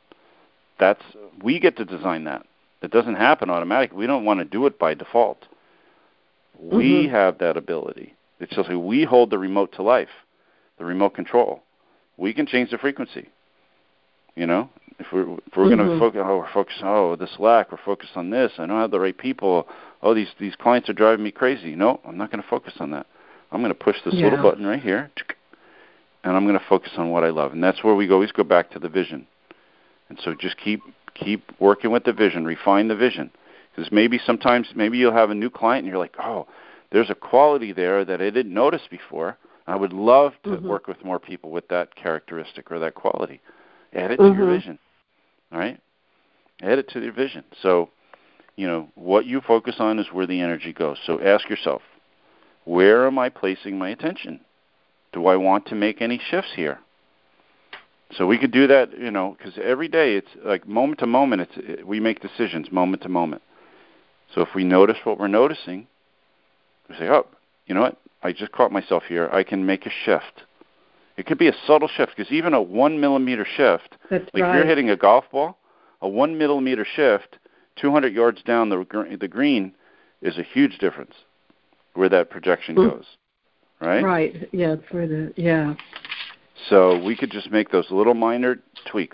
We get to design that. It doesn't happen automatically. We don't want to do it by default. We have that ability. It's just like we hold the remote to life, the remote control. We can change the frequency. You know, if we're going to focus, this lack, we're focused on this. I don't have the right people. Oh, these clients are driving me crazy. No, I'm not going to focus on that. I'm going to push this little button right here, and I'm going to focus on what I love. And that's where we always go back to the vision. And so just keep working with the vision, refine the vision. Because maybe you'll have a new client and you're like, oh, there's a quality there that I didn't notice before. I would love to work with more people with that characteristic or that quality. Add it to your vision, all right? Add it to your vision. So, you know, what you focus on is where the energy goes. So ask yourself, where am I placing my attention? Do I want to make any shifts here? So we could do that, you know, because every day it's like moment to moment, we make decisions moment to moment. So if we notice what we're noticing, we say, oh, you know what? I just caught myself here. I can make a shift. It could be a subtle shift, because even a 1 millimeter shift, if you're hitting a golf ball, a 1 millimeter shift, 200 yards down the green is a huge difference where that projection goes, right? Right, yeah. So we could just make those little minor tweaks.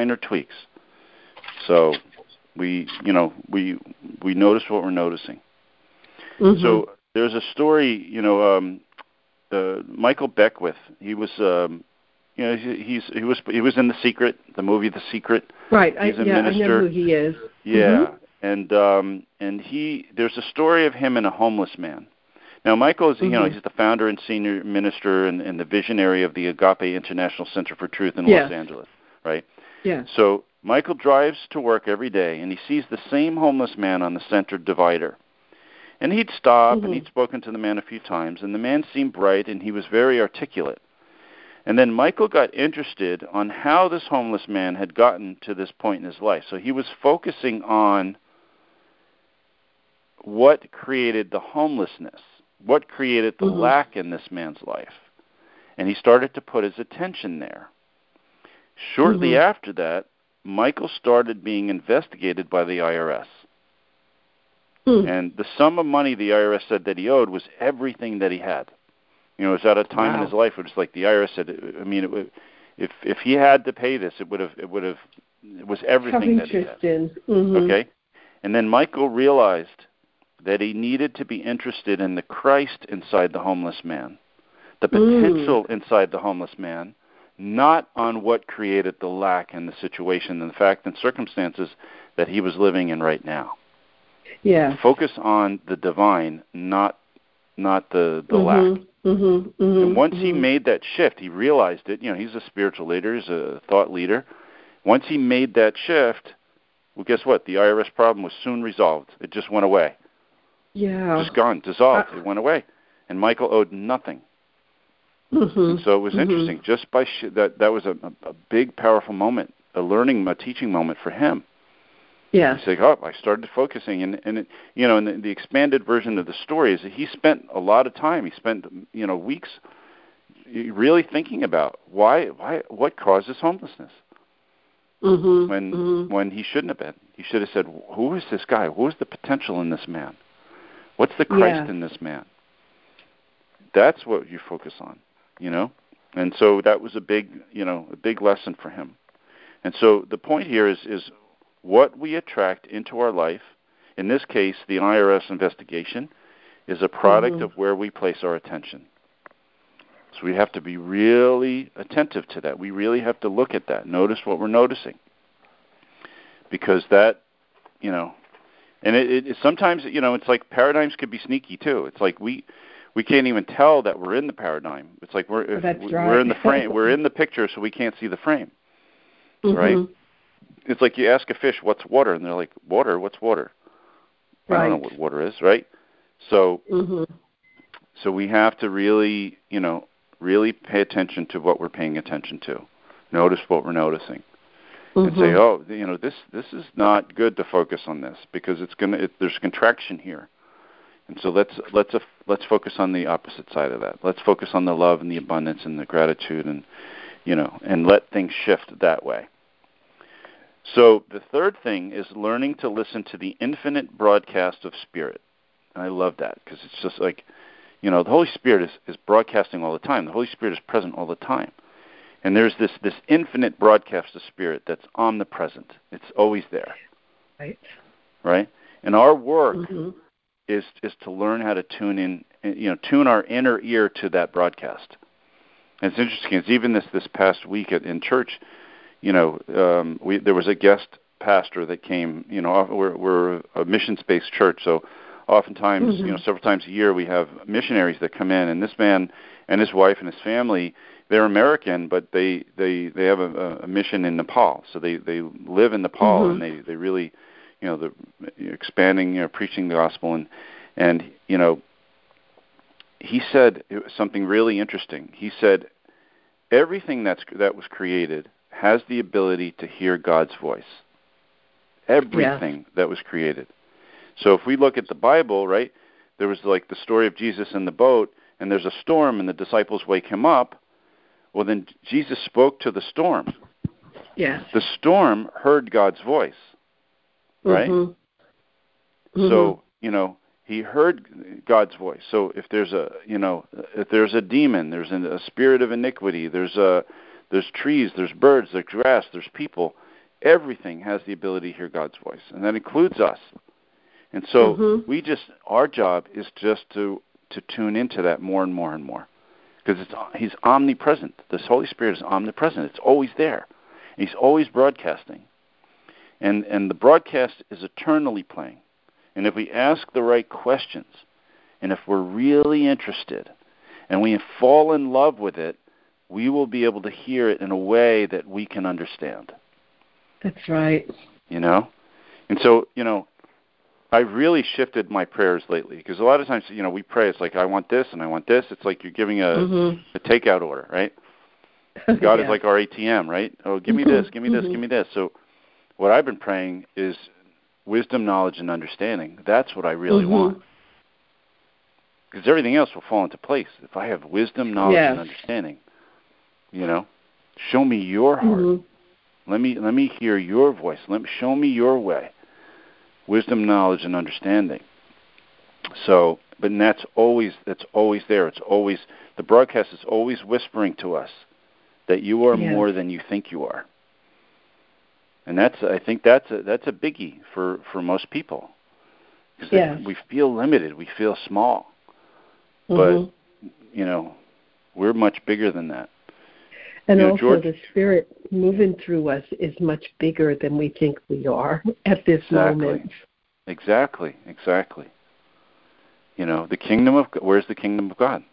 So we notice what we're noticing. So there's a story, you know, Michael Beckwith. He was, he was in The Secret, the movie The Secret. Right. He's a minister. I know who he is. Yeah, and there's a story of him and a homeless man. Now, Michael is, you know, he's the founder and senior minister and the visionary of the Agape International Center for Truth in Los Angeles, right? Yeah. So Michael drives to work every day, and he sees the same homeless man on the center divider. And he'd stop, and he'd spoken to the man a few times, and the man seemed bright, and he was very articulate. And then Michael got interested on how this homeless man had gotten to this point in his life. So he was focusing on what created the homelessness, what created the lack in this man's life. And he started to put his attention there. Shortly after that, Michael started being investigated by the IRS. And the sum of money the IRS said that he owed was everything that he had. You know, it was at a time in his life where it's like the IRS said, I mean, if he had to pay this, it was everything that he had. Okay? And then Michael realized that he needed to be interested in the Christ inside the homeless man, the potential inside the homeless man, not on what created the lack and the situation and the fact and circumstances that he was living in right now. Yeah. Focus on the divine, not the lack. And once he made that shift, he realized it. You know, he's a spiritual leader, he's a thought leader. Once he made that shift, well, guess what? The IRS problem was soon resolved. It just went away. Yeah. Just gone, dissolved. It went away. And Michael owed nothing. And so it was interesting. Just by that was a big, powerful moment, a teaching moment for him. Yeah. He's like, oh, I started focusing, and it, you know, and the expanded version of the story is that he spent a lot of time. He spent, you know, weeks really thinking about what causes homelessness. When he shouldn't have been. He should have said, who is this guy? What is the potential in this man? What's the Christ in this man? That's what you focus on, you know? And so that was a big lesson for him. And so the point here is what we attract into our life, in this case, the IRS investigation, is a product of where we place our attention. So we have to be really attentive to that. We really have to look at that, notice what we're noticing. Because that, you know, and it sometimes, you know, it's like paradigms could be sneaky too. It's like we can't even tell that we're in the paradigm. It's like we're in the frame, we're in the picture, so we can't see the frame, right? It's like you ask a fish, what's water? And they're like, water? What's water? I don't know what water is, right? So so we have to really, you know, really pay attention to what we're paying attention to. Notice what we're noticing. And say, oh, you know, this is not good to focus on this because there's contraction here. And so let's focus on the opposite side of that. Let's focus on the love and the abundance and the gratitude and, you know, and let things shift that way. So the third thing is learning to listen to the infinite broadcast of spirit. And I love that because it's just like, the Holy Spirit is broadcasting all the time. The Holy Spirit is present all the time. And there's this infinite broadcast of Spirit that's omnipresent. It's always there. Right. Right? And our work is to learn how to tune in, tune our inner ear to that broadcast. And it's interesting. It's even this past week in church, there was a guest pastor that came. We're a missions-based church, so oftentimes, several times a year, we have missionaries that come in. And this man and his wife and his family, they're American, but they have a mission in Nepal. So they live in Nepal, and they really, they're expanding, preaching the gospel, and he said something really interesting. He said everything that was created has the ability to hear God's voice. Everything that was created. So if we look at the Bible, right, there was like the story of Jesus in the boat, and there's a storm, and the disciples wake him up. Well, then Jesus spoke to the storm. Yes. The storm heard God's voice, right? So, he heard God's voice. So if there's a demon, there's a spirit of iniquity, there's trees, there's birds, there's grass, there's people. Everything has the ability to hear God's voice, and that includes us. And so our job is just to tune into that more and more and more, because he's omnipresent. This Holy Spirit is omnipresent. It's always there. He's always broadcasting, and the broadcast is eternally playing. And if we ask the right questions, and if we're really interested, and we fall in love with it, we will be able to hear it in a way that we can understand. That's right. And so, I've really shifted my prayers lately, because a lot of times, we pray, it's like, I want this and I want this. It's like you're giving a takeout order, right? God is like our ATM, right? Oh, give me this, give me this, give me this. So what I've been praying is wisdom, knowledge, and understanding. That's what I really want. Because everything else will fall into place. If I have wisdom, knowledge, and understanding, show me your heart. Let me hear your voice. Show me your way. Wisdom, knowledge, and understanding. So, but that's always there. It's always, the broadcast is always whispering to us that you are more than you think you are. And I think that's a biggie for most people, because we feel limited, we feel small, but we're much bigger than that. And also, George, the Spirit moving through us is much bigger than we think we are at this moment. Exactly. The kingdom of God, where's the kingdom of God?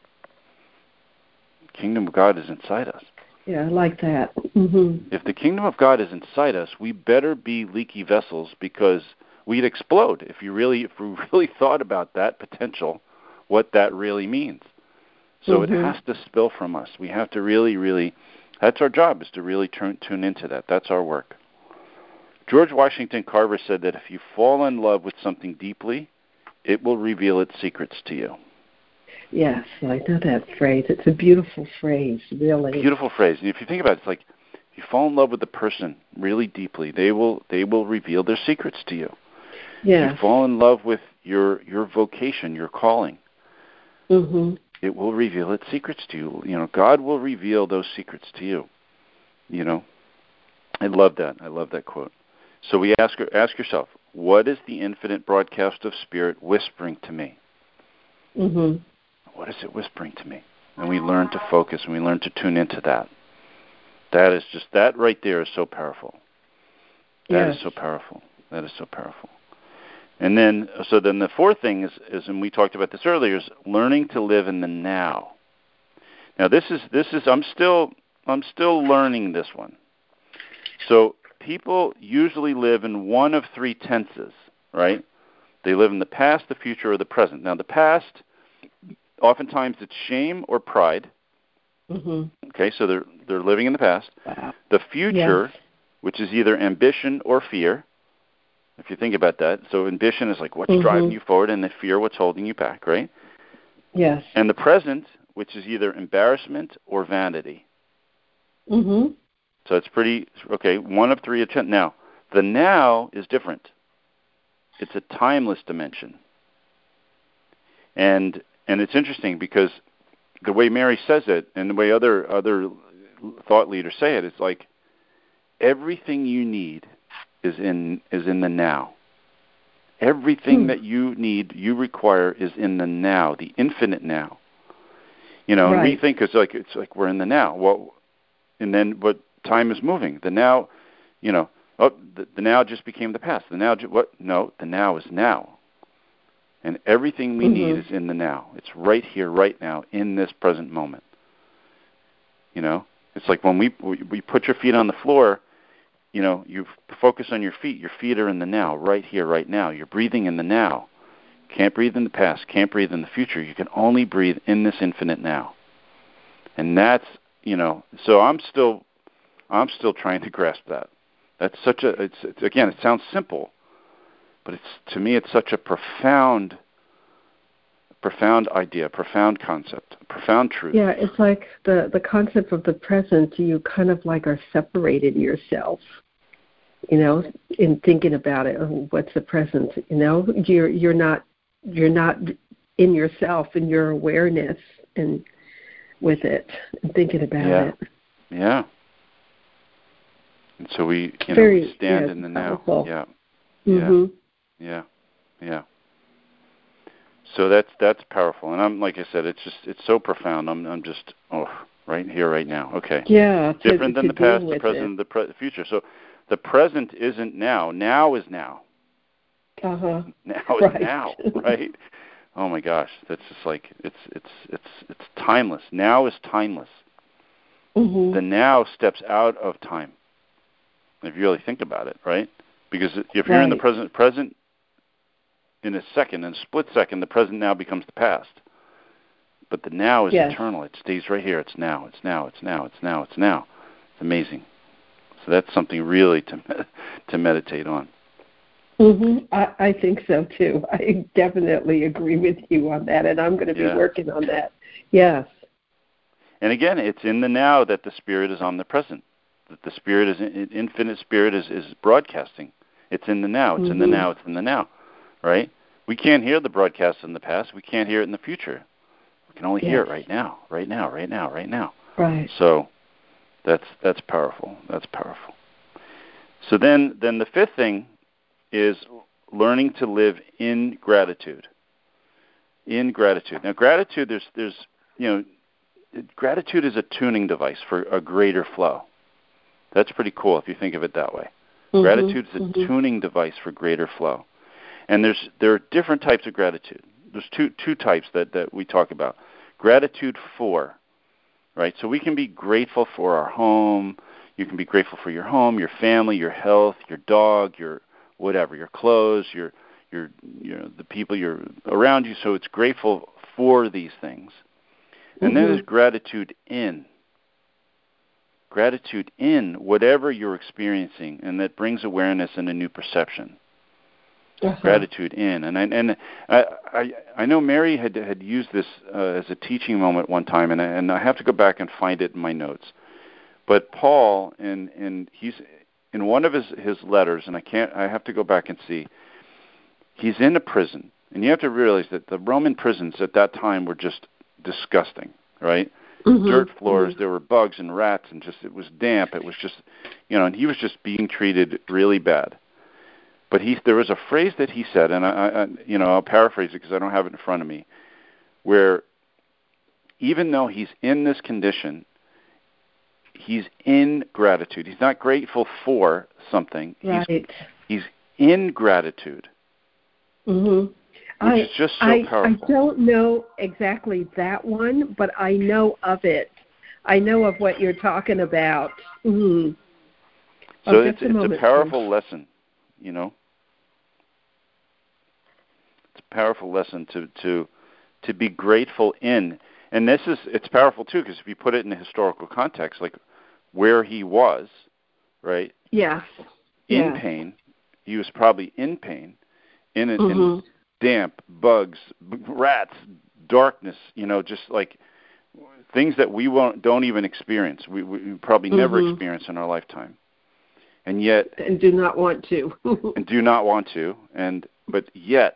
The kingdom of God is inside us. Yeah, I like that. If the kingdom of God is inside us, we better be leaky vessels, because we'd explode if we really thought about that potential, what that really means. So it has to spill from us. We have to really, that's our job, is to really tune into that. That's our work. George Washington Carver said that if you fall in love with something deeply, it will reveal its secrets to you. Yes, I know that phrase. It's a beautiful phrase, really. Beautiful phrase. And if you think about it, it's like, if you fall in love with a person really deeply, they will reveal their secrets to you. Yes. If you fall in love with your vocation, your calling, it will reveal its secrets to you. God will reveal those secrets to you. I love that. I love that quote. So we ask yourself, what is the infinite broadcast of Spirit whispering to me? What is it whispering to me? And we learn to focus, and we learn to tune into that. That right there is so powerful. That is so powerful. That is so powerful. And then the fourth thing is, and we talked about this earlier, is learning to live in the now. Now this is I'm still learning this one. So people usually live in one of three tenses, right? They live in the past, the future, or the present. Now the past, oftentimes it's shame or pride. Okay, so they're living in the past. Wow. The future, which is either ambition or fear. If you think about that, so ambition is like what's driving you forward, and the fear, what's holding you back, right? Yes. And the present, which is either embarrassment or vanity. So it's one of three. Now, the now is different. It's a timeless dimension. And it's interesting because the way Mary says it and the way other thought leaders say it, it's like everything you need is in the now. Everything that you need, you require, is in the now, the infinite now. You know, and we think it's like we're in the now. Well, and then but time is moving. The now, you know, the now just became the past. The now, No, the now is now. And everything we need is in the now. It's right here, right now, in this present moment. You know, it's like when we put your feet on the floor. You know, you focus on your feet. Your feet are in the now, right here, right now. You're breathing in the now. Can't breathe in the past. Can't breathe in the future. You can only breathe in this infinite now. And that's, you know, so I'm still trying to grasp that. That's such a. It's again, it sounds simple, but to me, it's such a profound idea, profound concept, profound truth. Yeah, it's like the concept of the present. You kind of like are separated yourself, you know, in thinking about it. Oh, what's the present? You know, you're not in yourself, in your awareness, and with it, and thinking about it. Yeah. And so we stand in the powerful. now. Yeah. Yeah. So that's powerful, and I'm like I said, it's so profound. I'm just right here, right now. Okay. Yeah. Different than the past, the present, the future. So the present isn't now. Now is now. Now is now, right? Oh my gosh, that's just like it's timeless. Now is timeless. The now steps out of time. If you really think about it, right? Because if you're in the present. In a second, in a split second, the present now becomes the past. But the now is eternal. It stays right here. It's now. It's now. It's now. It's now. It's now. It's amazing. So that's something really to meditate on. I think so too. I definitely agree with you on that, and I'm going to be working on that. Yes. And again, it's in the now that the Spirit is omnipresent. That the Spirit is infinite. Spirit is broadcasting. It's in the now. It's in the now. It's in the now. Right? We can't hear the broadcast in the past. We can't hear it in the future. We can only hear it right now, right now, right now, right now. Right. So that's powerful. That's powerful. So then the fifth thing is learning to live in gratitude. In gratitude. Now, gratitude, there's gratitude is a tuning device for a greater flow. That's pretty cool if you think of it that way. Gratitude is a tuning device for greater flow. And there are different types of gratitude. There's two types that we talk about. Gratitude for, right? So we can be grateful for our home. You can be grateful for your home, your family, your health, your dog, your whatever, your clothes, your the people you're around you. So it's grateful for these things. And then there's gratitude in. Gratitude in whatever you're experiencing, and that brings awareness and a new perception. Gratitude in, and I know Mary had used this as a teaching moment one time, and I have to go back and find it in my notes. But Paul, and he's in one of his letters, and I have to go back and see. He's in a prison, and you have to realize that the Roman prisons at that time were just disgusting, right? Dirt floors, there were bugs and rats, and it was damp. It was just, and he was just being treated really bad. But there was a phrase that he said, and I'll paraphrase it because I don't have it in front of me, where even though he's in this condition, he's in gratitude. He's not grateful for something. Right. He's in gratitude, which is just so powerful. I don't know exactly that one, but I know of it. I know of what you're talking about. So it's a powerful lesson, It's a powerful lesson to be grateful in. And it's powerful too, because if you put it in a historical context, like where he was, right? Yes. In pain. He was probably in pain, in damp, bugs, rats, darkness, just like things that we don't even experience. We probably never experience in our lifetime. And yet... And do not want to. and do not want to. But yet...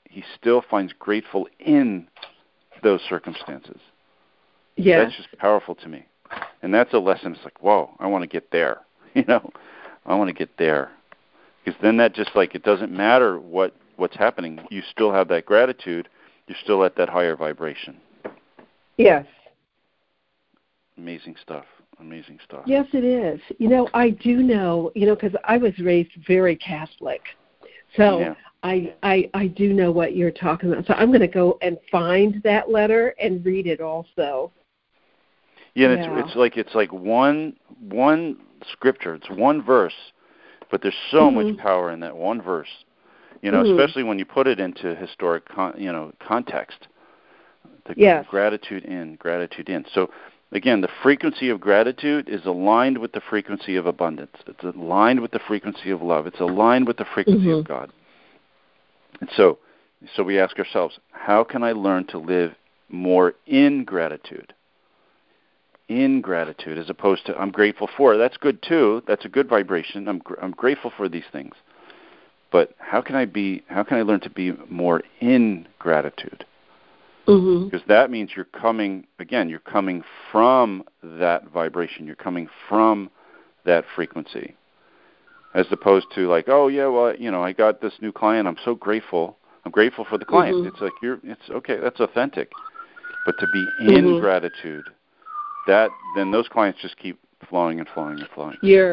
he still finds grateful in those circumstances. Yeah. That's just powerful to me. And that's a lesson. It's like, whoa, I want to get there. I want to get there. Because then that just like, it doesn't matter what's happening. You still have that gratitude. You're still at that higher vibration. Yes. Amazing stuff. Amazing stuff. Yes, it is. I do know, because I was raised very Catholic. So yeah. I do know what you're talking about. So I'm going to go and find that letter and read it also. Yeah, it's like one scripture. It's one verse, but there's so much power in that one verse. Especially when you put it into historic context. Gratitude in. So again, the frequency of gratitude is aligned with the frequency of abundance. It's aligned with the frequency of love. It's aligned with the frequency of God. And so we ask ourselves, how can I learn to live more in gratitude? In gratitude, as opposed to I'm grateful for. That's good too. That's a good vibration. I'm grateful for these things. But how can I learn to be more in gratitude? Because that means you're coming from that vibration. You're coming from that frequency. As opposed to like, oh yeah, well, I got this new client. I'm so grateful. I'm grateful for the client. It's like it's okay. That's authentic. But to be in gratitude, then those clients just keep flowing and flowing and flowing. You're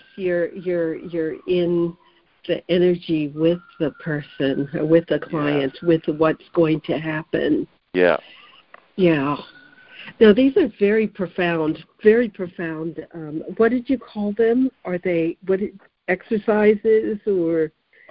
in the energy with the person, with the client, with what's going to happen. Yeah. Yeah. Now, these are very profound, very profound. What did you call them? Are they exercises or?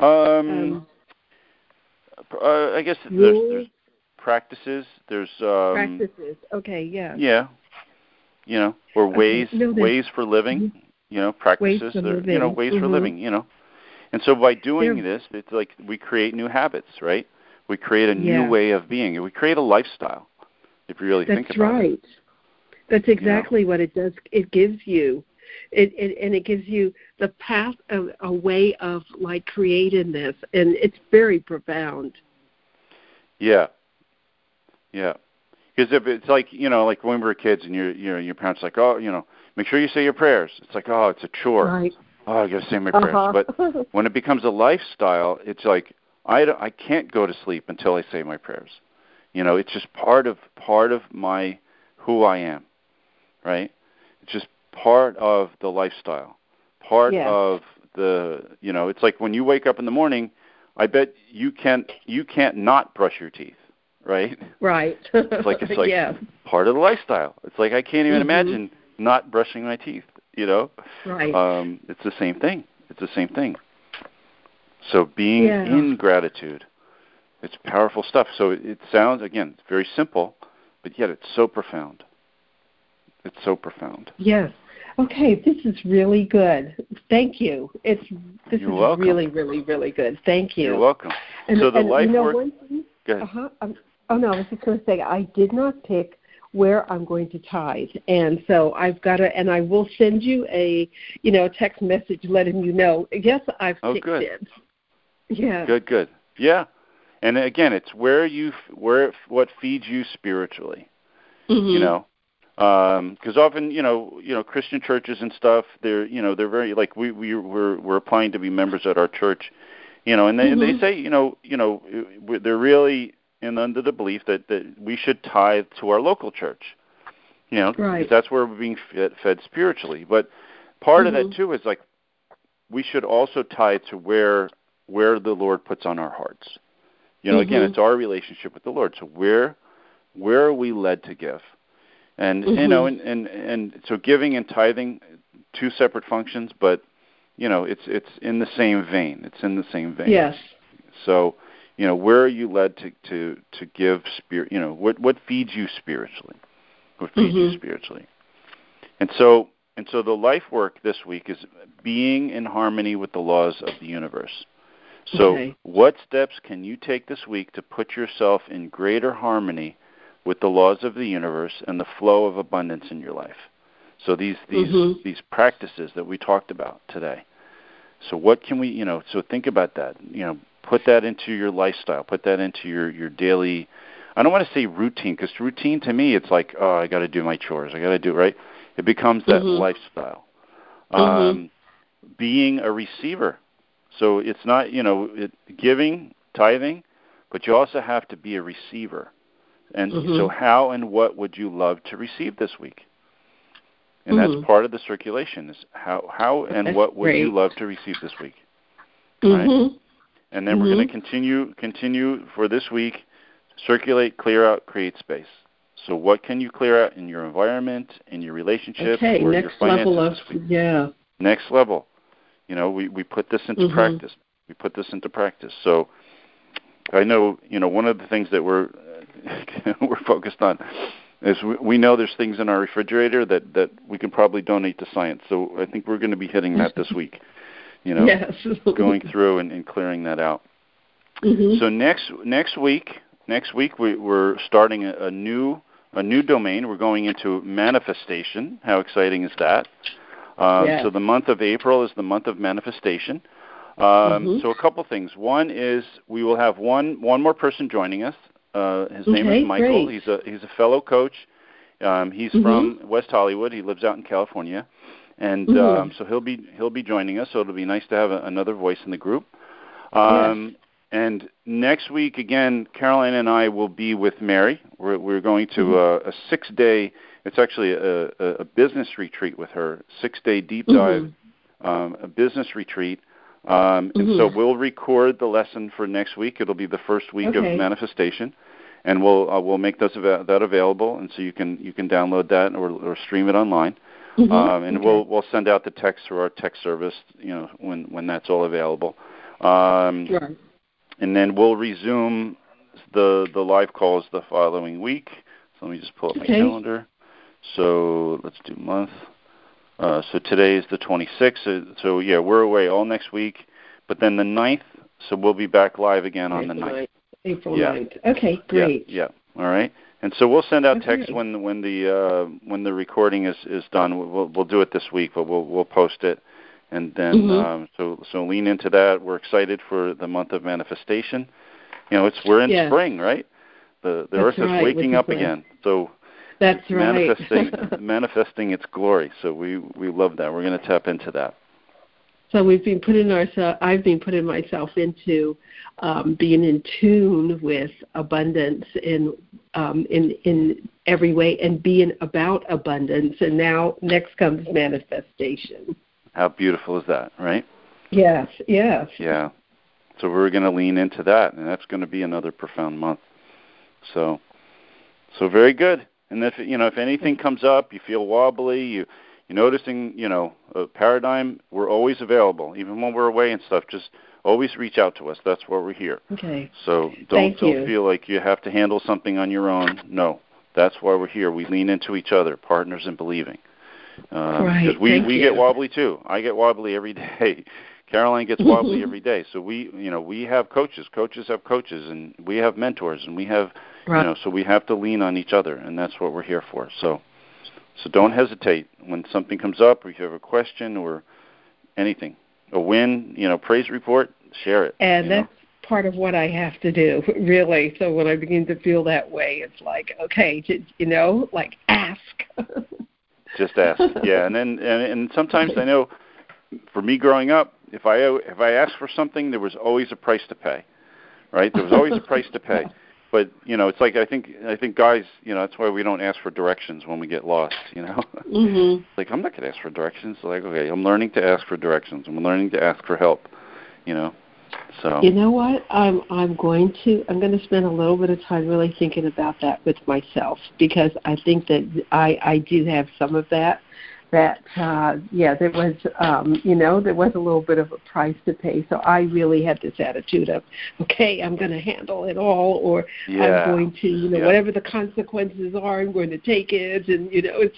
I guess there's practices. There's practices. Okay. Yeah. Yeah. Or ways for living. Practices. Ways for living. And so by doing this, it's like we create new habits, right? We create a new way of being. We create a lifestyle, if you really think about it. That's right. That's exactly what it does. It gives you, it gives you the path of a way of like creating this, and it's very profound. Yeah. Yeah. Because if it's like, like when we were kids and your parents are like, oh, make sure you say your prayers. It's like, oh, it's a chore. Right. Oh, I got to say my prayers. But when it becomes a lifestyle, it's like I can't go to sleep until I say my prayers. It's just part of my who I am, right? It's just part of the lifestyle, part of the. It's like when you wake up in the morning, I bet you can't not brush your teeth, right? Right. It's like part of the lifestyle. It's like I can't even imagine not brushing my teeth. Right. It's the same thing. So being in gratitude, it's powerful stuff. So it sounds, again, it's very simple, but yet it's so profound. It's so profound. Yes. Okay, this is really good. Thank you. This is welcome. Really, really, really good. Thank you. You're welcome. So the life work. One thing, go ahead. I was just going to say I did not pick where I'm going to tithe, and so I've got to, and I will send you a text message letting you know. Yes, I've picked it. Yeah. Good. Yeah. And again, it's what feeds you spiritually. Because often, Christian churches and stuff, they're very like we're applying to be members at our church, and they say, they're really under the belief that we should tithe to our local church, because that's where we're being fed spiritually. But part of that too is like we should also tithe to where the Lord puts on our hearts. Again, it's our relationship with the Lord. So where are we led to give? And and so giving and tithing, two separate functions, but it's in the same vein. It's in the same vein. Yes. So where are you led to give spirit? What feeds you spiritually? What feeds you spiritually? And so the life work this week is being in harmony with the laws of the universe. So what steps can you take this week to put yourself in greater harmony with the laws of the universe and the flow of abundance in your life? So these practices that we talked about today. So what can we, so think about that. put that into your lifestyle, put that into your daily, I don't want to say routine, because routine to me, it's like, oh, I got to do my chores. I got to do, right? It becomes that lifestyle. Being a receiver. So it's not, giving, tithing, but you also have to be a receiver. And so how and what would you love to receive this week? And that's part of the circulation, is how and what would you love to receive this week? Right? And then we're going to continue for this week, circulate, clear out, create space. So what can you clear out in your environment, in your relationship, or your finances this week? Next level. We put this into practice. We put this into practice. So I know, one of the things that we're focused on is we know there's things in our refrigerator that we can probably donate to science. So I think we're going to be hitting that this week. Yes. Going through and clearing that out. So next week we're starting a new domain. We're going into manifestation. How exciting is that? So the month of April is the month of manifestation. So a couple things. One is we will have one more person joining us. His name is Michael. Great. He's a fellow coach. He's from West Hollywood. He lives out in California, and so he'll be joining us. So it'll be nice to have another voice in the group. And next week again, Caroline and I will be with Mary. We're going to a 6-day. It's actually a business retreat with her. 6-day deep dive, a business retreat. And so we'll record the lesson for next week. It'll be the first week of manifestation, and we'll make that available, and so you can download that or stream it online. And we'll send out the text through our text service, when that's all available. And then we'll resume the live calls the following week. So let me just pull up my calendar. So let's do month. So today is the 26th. So yeah, we're away all next week. But then the 9th, so we'll be back live again on the 9th. April 9th. Okay, great. Yeah. All right. And so we'll send out text when the recording is done. We'll do it this week, but we'll post it. And then so lean into that. We're excited for the month of manifestation. We're in spring, right? The earth is waking up again. So that's right. manifesting its glory. So we love that. We're going to tap into that. So I've been putting myself into being in tune with abundance in every way, and being about abundance. And now next comes manifestation. How beautiful is that, right? Yes. Yeah. So we're going to lean into that, and that's going to be another profound month. So very good. And if anything comes up, you feel wobbly, you're noticing, a paradigm, we're always available, even when we're away and stuff. Just always reach out to us. That's why we're here. Okay. So don't feel like you have to handle something on your own. No, that's why we're here. We lean into each other, partners in believing. Because we get wobbly too. I get wobbly every day. Caroline gets wobbly every day. So we have coaches. Coaches have coaches, and we have mentors, and we have, so we have to lean on each other, and that's what we're here for. So don't hesitate when something comes up, or if you have a question or anything, a win, praise report, share it. And that's part of what I have to do, really. So when I begin to feel that way, it's like, okay, ask. Just ask, yeah. And sometimes I know, for me growing up, if I asked for something, there was always a price to pay, right? There was always a price to pay. But it's like I think guys, that's why we don't ask for directions when we get lost. Like, I'm not going to ask for directions. Like, okay, I'm learning to ask for directions. I'm learning to ask for help. So you know what? I'm going to spend a little bit of time really thinking about that with myself, because I think that I do have some of that. There was there was a little bit of a price to pay. So I really had this attitude of, okay, I'm going to handle it all, or I'm going to whatever the consequences are, I'm going to take it, and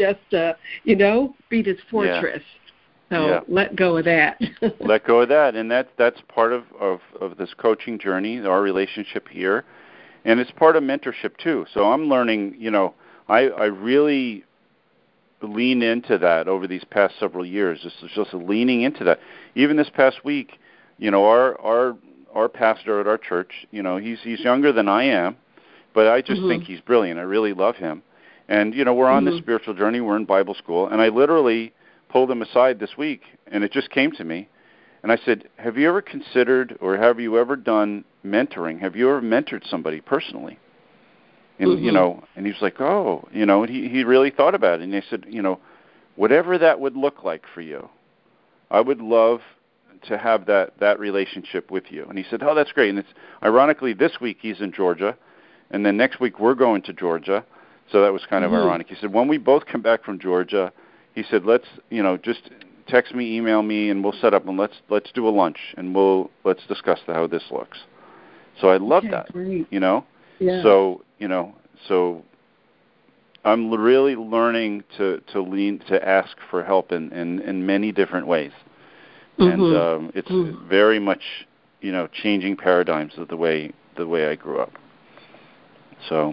just be this fortress. So let go of that. Let go of that, and that's part of this coaching journey, our relationship here, and it's part of mentorship too. So I'm learning. I really lean into that over these past several years. Just leaning into that. Even this past week, our our pastor at our church. You know, he's younger than I am, but I just think he's brilliant. I really love him. And, you know, we're on this spiritual journey. We're in Bible school. And I literally pulled him aside this week, and it just came to me. And I said, have you ever considered or have you ever done mentoring? Have you ever mentored somebody personally? And, you know, and he was like, oh, you know, and he really thought about it. And I said, you know, whatever that would look like for you, I would love to have that relationship with you. And he said, oh, that's great. And it's ironically, this week he's in Georgia, and then next week we're going to Georgia. So that was kind of ironic. He said, when we both come back from Georgia, he said, let's, you know, just text me, email me, and we'll set up, and let's do a lunch, and let's discuss how this looks. So I love that, great. You know. Yeah. So, you know, so I'm really learning to ask for help in many different ways, and it's very much, you know, changing paradigms of the way I grew up. So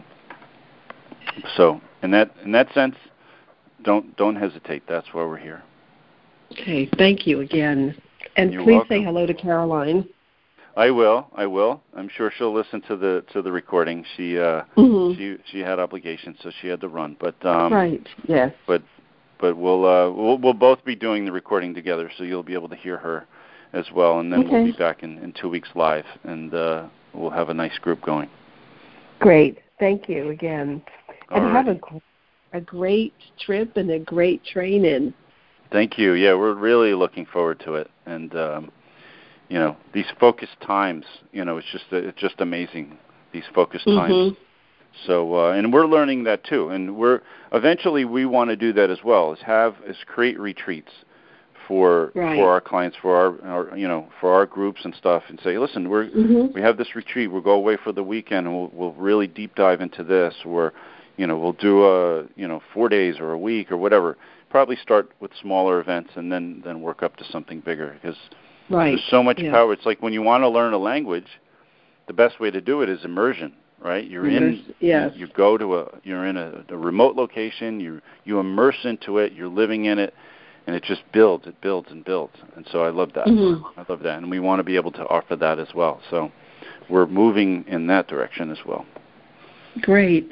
in that sense, don't hesitate. That's why we're here. Okay, thank you again, and You're please welcome. say hello to Caroline. I will. I'm sure she'll listen to the recording. She had obligations, so she had to run. But right, yes. But we'll both be doing the recording together, so you'll be able to hear her as well. And then we'll be back in 2 weeks live, and we'll have a nice group going. Great. Thank you again, and Alrighty. have a great trip and a great training. Thank you. Yeah, we're really looking forward to it, and you know, these focused times. You know, it's just amazing, these focused times. So, and we're learning that too, and eventually we want to do that as well. Is create retreats for our clients, for our you know, for our groups and stuff, and say, listen, we have this retreat. We'll go away for the weekend, and we'll really deep dive into this, or you know, we'll do 4 days or a week or whatever. Probably start with smaller events and then work up to something bigger, because there's so much power. It's like when you want to learn a language, the best way to do it is immersion, right? You're you go to you're in a remote location, you immerse into it, you're living in it, and it just builds and builds. And so I love that. I love that, and we want to be able to offer that as well. So we're moving in that direction as well. Great.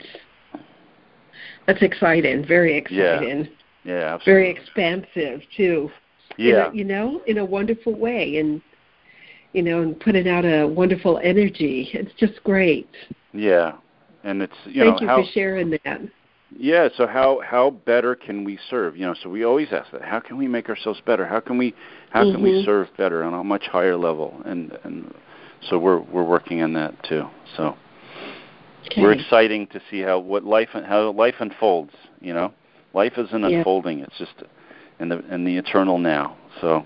That's exciting. Very exciting. Yeah, absolutely. Very expansive too. Yeah. In a wonderful way, and and putting out a wonderful energy. It's just great. Yeah, and it's Thank you for sharing that. Yeah. So how better can we serve? You know, so we always ask that. How can we make ourselves better? How can we serve better on a much higher level? And so we're working on that too. So we're exciting to see how life unfolds. You know, life isn't unfolding. It's just in the eternal now. So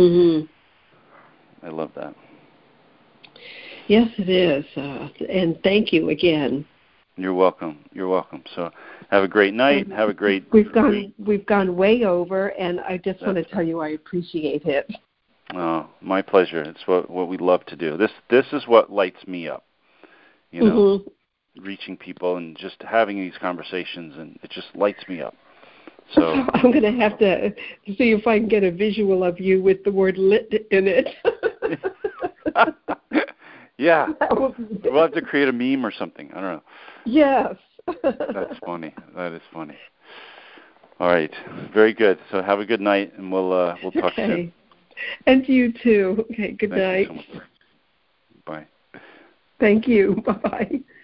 I love that. Yes, it is. And thank you again. You're welcome. You're welcome. So have a great night. Have a great week. We've gone way over, and I just want to tell you I appreciate it. Oh, my pleasure. It's what we love to do. This is what lights me up. You know, reaching people and just having these conversations, and it just lights me up. So I'm going to have to see if I can get a visual of you with the word "lit" in it. Yeah, we'll have to create a meme or something. I don't know. Yes. That's funny. That is funny. All right, very good. So have a good night, and we'll talk soon. And you too. Okay. Good night. Thank you so much. Bye. Thank you. Bye.